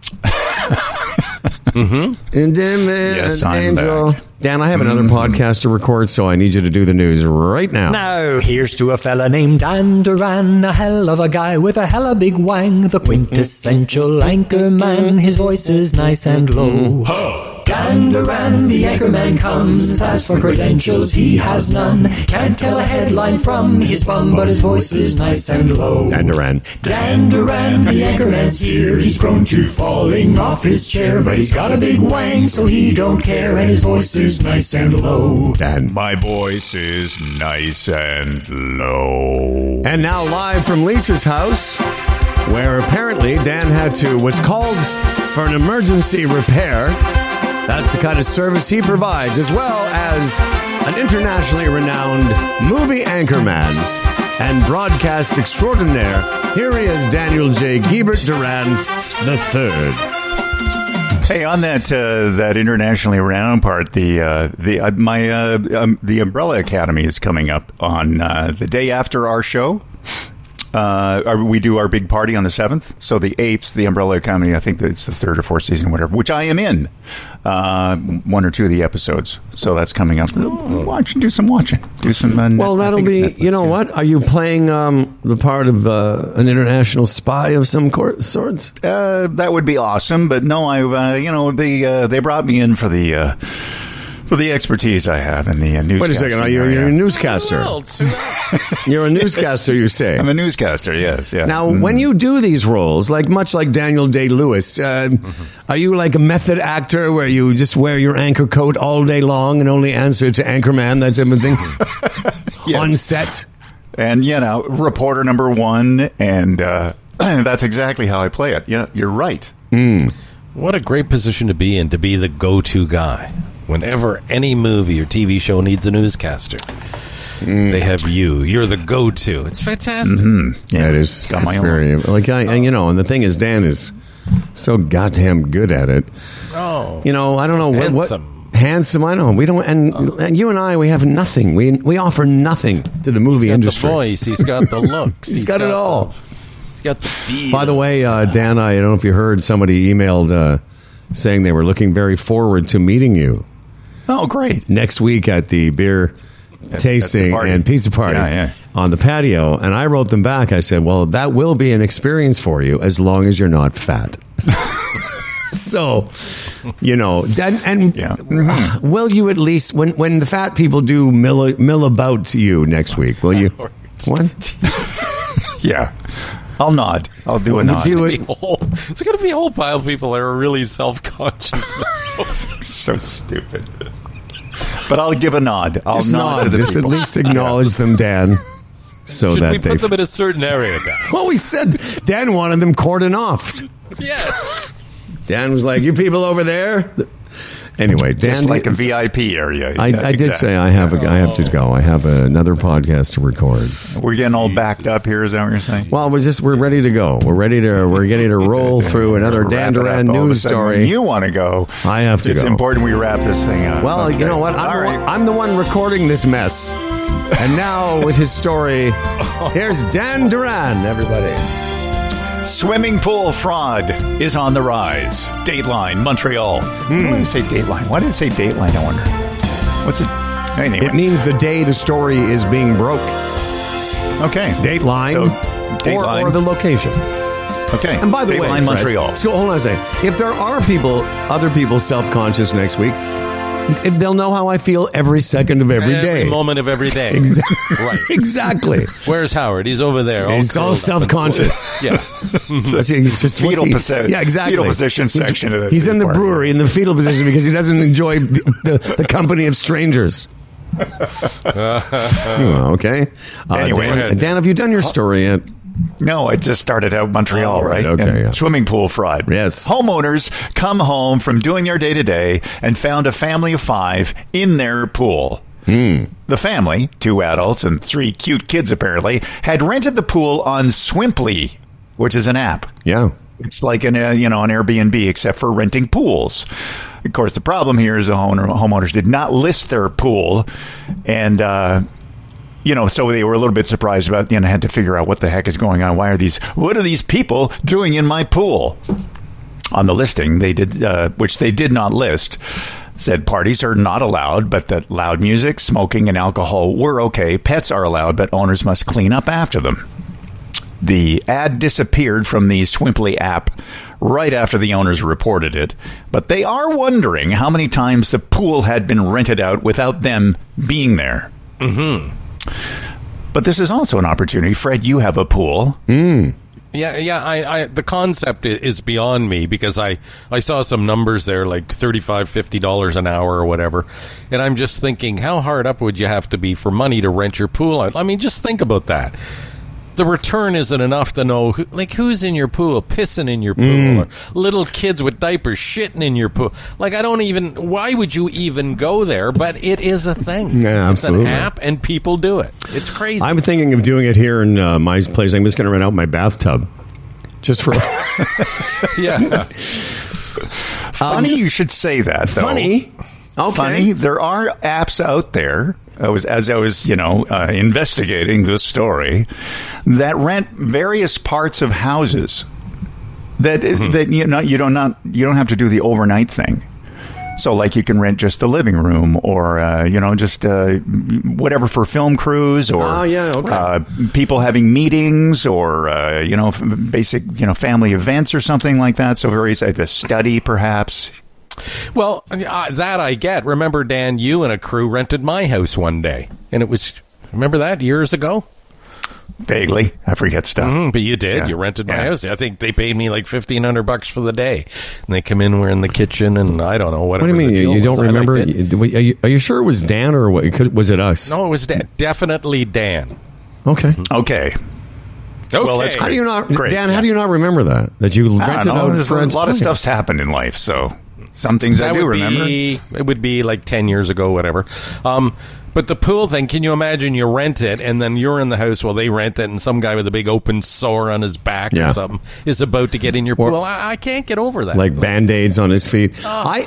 And Yes, I'm Angel. back. Dan, I have another podcast to record, so I need you to do the news right now. Now, here's to a fella named Dan Duran, a hell of a guy with a hella big wang, the quintessential anchor man. His voice is nice and low. Dan Duran, the anchorman comes. As for credentials, he has none. Can't tell a headline from his bum, but his voice is nice and low. Dan Duran. Dan Duran, the anchorman's here. He's prone to falling off his chair, but he's got a big wang, so he don't care, and his voice is nice and low. Dan. My voice is nice and low. And now live from Lisa's house, where apparently Dan was called for an emergency repair. That's the kind of service he provides, as well as an internationally renowned movie anchorman and broadcast extraordinaire. Here he is, Daniel J. Giebert Duran III. Hey, on that internationally renowned part, the Umbrella Academy is coming up on the day after our show. We do our big party on the 7th. So the 8th, the Umbrella Academy, I think it's the 3rd or 4th season, whatever, which I am in. 1 or 2 of the episodes. So that's coming up. Do some watching. Do some. Well, that'll be, you know what? Are you playing the part of an international spy of some sorts? That would be awesome. But no, they brought me in for the expertise I have in the news. Wait a second, you're a newscaster. You're a newscaster, you say? I'm a newscaster, yes. Yeah. Now, when you do these roles, much like Daniel Day-Lewis, are you like a method actor where you just wear your anchor coat all day long and only answer to Anchorman, that type of thing? Yes. On set? And, reporter number 1, and that's exactly how I play it. Yeah, you're right. What a great position to be in, to be the go-to guy. Whenever any movie or TV show needs a newscaster, they have you. You're the go-to. It's fantastic. Yeah, it is. Got my very own. And the thing is, Dan is so goddamn good at it. Oh, I don't know what handsome. I know we don't, and you and I, we have nothing. We offer nothing to the movie industry. He's got the voice. He's got the looks. He's got it all. He's got the feel. By the way, Dan, I don't know if you heard, somebody emailed saying they were looking very forward to meeting you. Oh, great. Next week at the beer tasting and pizza party on the patio. And I wrote them back. I said, well, that will be an experience for you as long as you're not fat. So, will you at least, when the fat people do mill about you next week, will you? What? Yeah. I'll nod. I'll do a nod. It's going to be a whole pile of people that are really self-conscious. So stupid. But I'll give a nod. I'll just nod to the just people. At least acknowledge them, Dan. So Should that we put them in a certain area, Dan? Well, we said Dan wanted them cordoned off. Yeah. Dan was like, you people over there. Anyway, Dan, just like a VIP area. I did say I have to go. I have another podcast to record. We're getting all backed up here. Is that what you're saying? Well, we're ready to go. We're getting to roll through another Dan Duran news story. When you want to go? I have to go. It's important we wrap this thing up. Well, you know what? I'm the one recording this mess. And now with his story, here's Dan Duran. Everybody. Swimming pool fraud is on the rise. Dateline, Montreal. Why did I say Dateline? Why did it say Dateline, I wonder? What's it? Anyway. It means the day the story is being broke. Okay. Dateline, So, Dateline. or the location. Okay. And by the way, Dateline, Fred, Montreal. So hold on a second. If there are other people self-conscious next week, they'll know how I feel every second of every day. Every moment of every day. Exactly. Right. Exactly. Where's Howard? He's over there. He's all curled up. self-conscious. Yeah. He's just Fetal what's he- position. Yeah, exactly. Fetal position section of the He's in the park. brewery in the fetal position because he doesn't enjoy the company of strangers. Okay. Anyway. Dan, have you done your story yet? No, it just started out Montreal, Oh, right, right? okay, And yeah. Swimming pool fraud. Yes. Homeowners come home from doing their day-to-day and found a family of 5 in their pool. The family, 2 adults and 3 cute kids apparently, had rented the pool on Swimply, which is an app. Yeah. It's like an Airbnb, except for renting pools. Of course, the problem here is the homeowners did not list their pool, and so they were a little bit surprised about. Had to figure out what the heck is going on. What are these people doing in my pool? On the listing, they did, which they did not list. Said parties are not allowed, but that loud music, smoking, and alcohol were okay. Pets are allowed, but owners must clean up after them. The ad disappeared from the Swimply app right after the owners reported it, but they are wondering how many times the pool had been rented out without them being there. Mm-hmm. But this is also an opportunity. Fred, you have a pool. Yeah. I the concept is beyond me because I saw some numbers there, like $35-50 an hour or whatever, and I'm just thinking, how hard up would you have to be for money to rent your pool out? I mean, just think about that. The return isn't enough to know who's in your pool, pissing in your pool, or little kids with diapers shitting in your pool. Why would you even go there? But it is a thing. Yeah, absolutely. It's an app, and people do it. It's crazy. I'm thinking of doing it here in my place. I'm just going to rent out my bathtub. Just for... Yeah. Funny you should say that, though. Funny? Okay. Funny. There are apps out there, as I was investigating this story, that rent various parts of houses. That you don't have to do the overnight thing. So, like, you can rent just the living room, or just whatever for film crews, or people having meetings, or basic family events or something like that. So, various like the study, perhaps. Well, that I get. Remember, Dan, you and a crew rented my house one day, and it was. Remember that years ago? Vaguely, I forget stuff. But you did. Yeah. You rented my house. I think they paid me like $1,500 for the day. And they come in, we're in the kitchen, and I don't know whatever. What do you mean? You don't remember? Are you sure it was Dan or what? Was it us? No, it was definitely Dan. Okay. Well, that's how do you not, great. Dan? How do you not remember that you rented out There's Fred's a lot of place? stuff's happened in life, so some things I do remember. It would be like 10 years ago, whatever. But the pool thing, can you imagine you rent it and then you're in the house while they rent it and some guy with a big open sore on his back or something is about to get in your pool? I can't get over that. Like Band-Aids on his feet.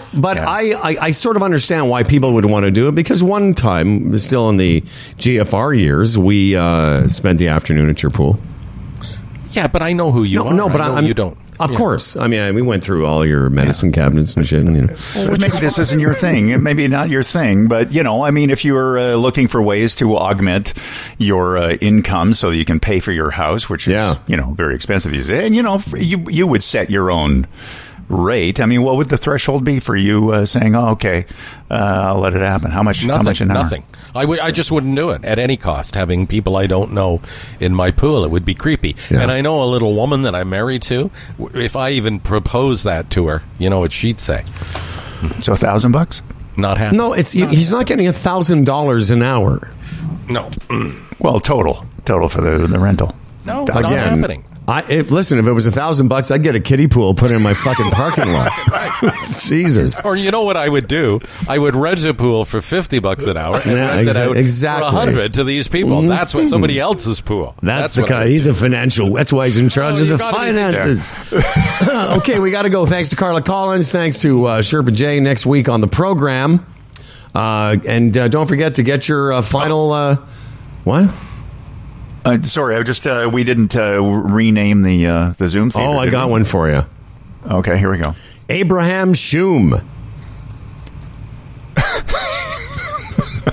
I sort of understand why people would want to do it, because one time, still in the GFR years, we spent the afternoon at your pool. Yeah, but I know who you are. No, but I know you don't. Of course. I mean, we went through all your medicine cabinets and shit. And, Maybe this isn't your thing. Maybe not your thing. But, if you're looking for ways to augment your income so you can pay for your house, which is, very expensive these days. And, you would set your own rate. I mean, what would the threshold be for you saying, "Oh, okay, I'll let it happen"? How much? How much an hour? Nothing. I just wouldn't do it at any cost. Having people I don't know in my pool, it would be creepy. Yeah. And I know a little woman that I'm married to. If I even proposed that to her, what she'd say. So $1,000? Not happening. No, he's not getting $1,000 an hour. No. Well, total for the rental. No, not happening. Listen, if it was $1,000, I'd get a kiddie pool put in my fucking parking lot. Jesus. Or you know what I would do? I would rent a pool for $50 an hour and rent it out exactly. for $100 to these people. Mm-hmm. That's what somebody else's pool. That's the guy. He's a financial. That's why he's in charge of the finances. Okay, we got to go. Thanks to Carla Collins. Thanks to Sherpa J. Next week on the program, and don't forget to get your final. What? Sorry, I just we didn't rename the Zoom theater. Oh, I got one for you. Okay, here we go. Abraham Shum.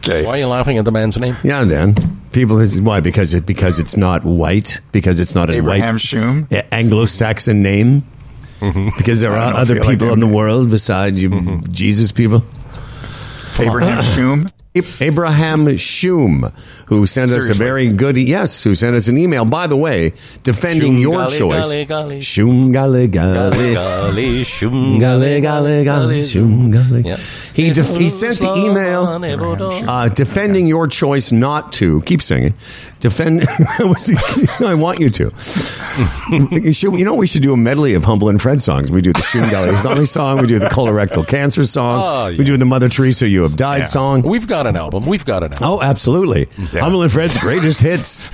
Okay. Why are you laughing at the man's name? Yeah, Dan. People, why? Because it's not white. Because it's not a Abraham white Shum? Anglo-Saxon name. Because there are other people in the world besides you, Jesus people. Abraham Shum? Abraham Shum, who sent us a very good, who sent us an email. By the way, defending your choice. Shum gale gale, shum gale gale gale, shum gale. He sent the email defending your choice not to keep singing. Defend. I want you to. You know, we should do a medley of Humble and Fred songs. We do the Shum gale song. We do the colorectal cancer song. We do the Mother Teresa You Have Died song. We've got an album. Oh, absolutely. Humble and Fred's greatest hits.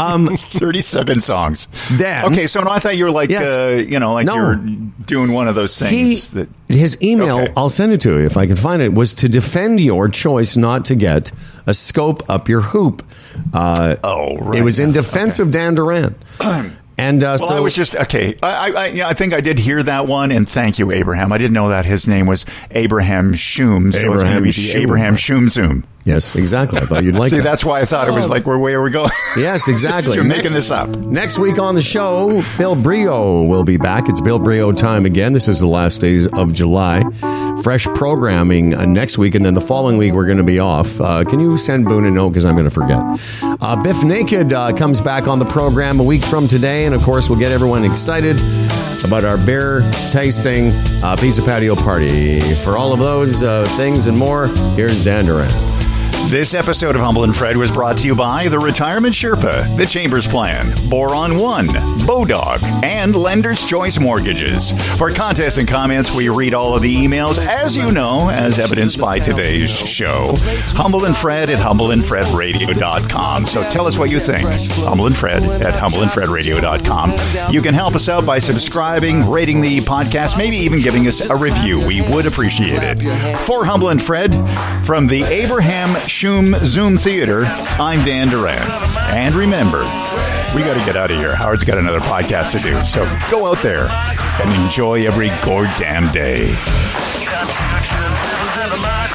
37 songs. Dan. Okay, so I thought you were like, you're doing one of those things. His email, I'll send it to you if I can find it, was to defend your choice not to get a scope up your hoop. Right. It was in defense of Dan Duran. And I was just I think I did hear that one, and thank you, Abraham. I didn't know that his name was Abraham Shum, so it's going to be the Abraham Shum Zoom. Yes, exactly. I thought you'd like that. That's why I thought it was like, where are we going? Yes, exactly. You're making this up. Next week on the show, Bill Brio will be back. It's Bill Brio time again. This is the last days of July. Fresh programming next week, and then the following week we're going to be off. Can you send Boone a note, because I'm going to forget. Biff Naked comes back on the program a week from today, and of course we'll get everyone excited about our beer tasting pizza patio party. For all of those things and more, here's Dan Duran. This episode of Humble and Fred was brought to you by the Retirement Sherpa, the Chambers Plan, Boron One, Bodog, and Lender's Choice Mortgages. For contests and comments, we read all of the emails, as you know, as evidenced by today's show. Humble and Fred at humbleandfredradio.com. So tell us what you think. Humble and Fred at humbleandfredradio.com. You can help us out by subscribing, rating the podcast, maybe even giving us a review. We would appreciate it. For Humble and Fred, from the Abraham Shum Zoom Theater, I'm Dan Duran. And remember, we got to get out of here. Howard's got another podcast to do. So go out there and enjoy every goddamn day.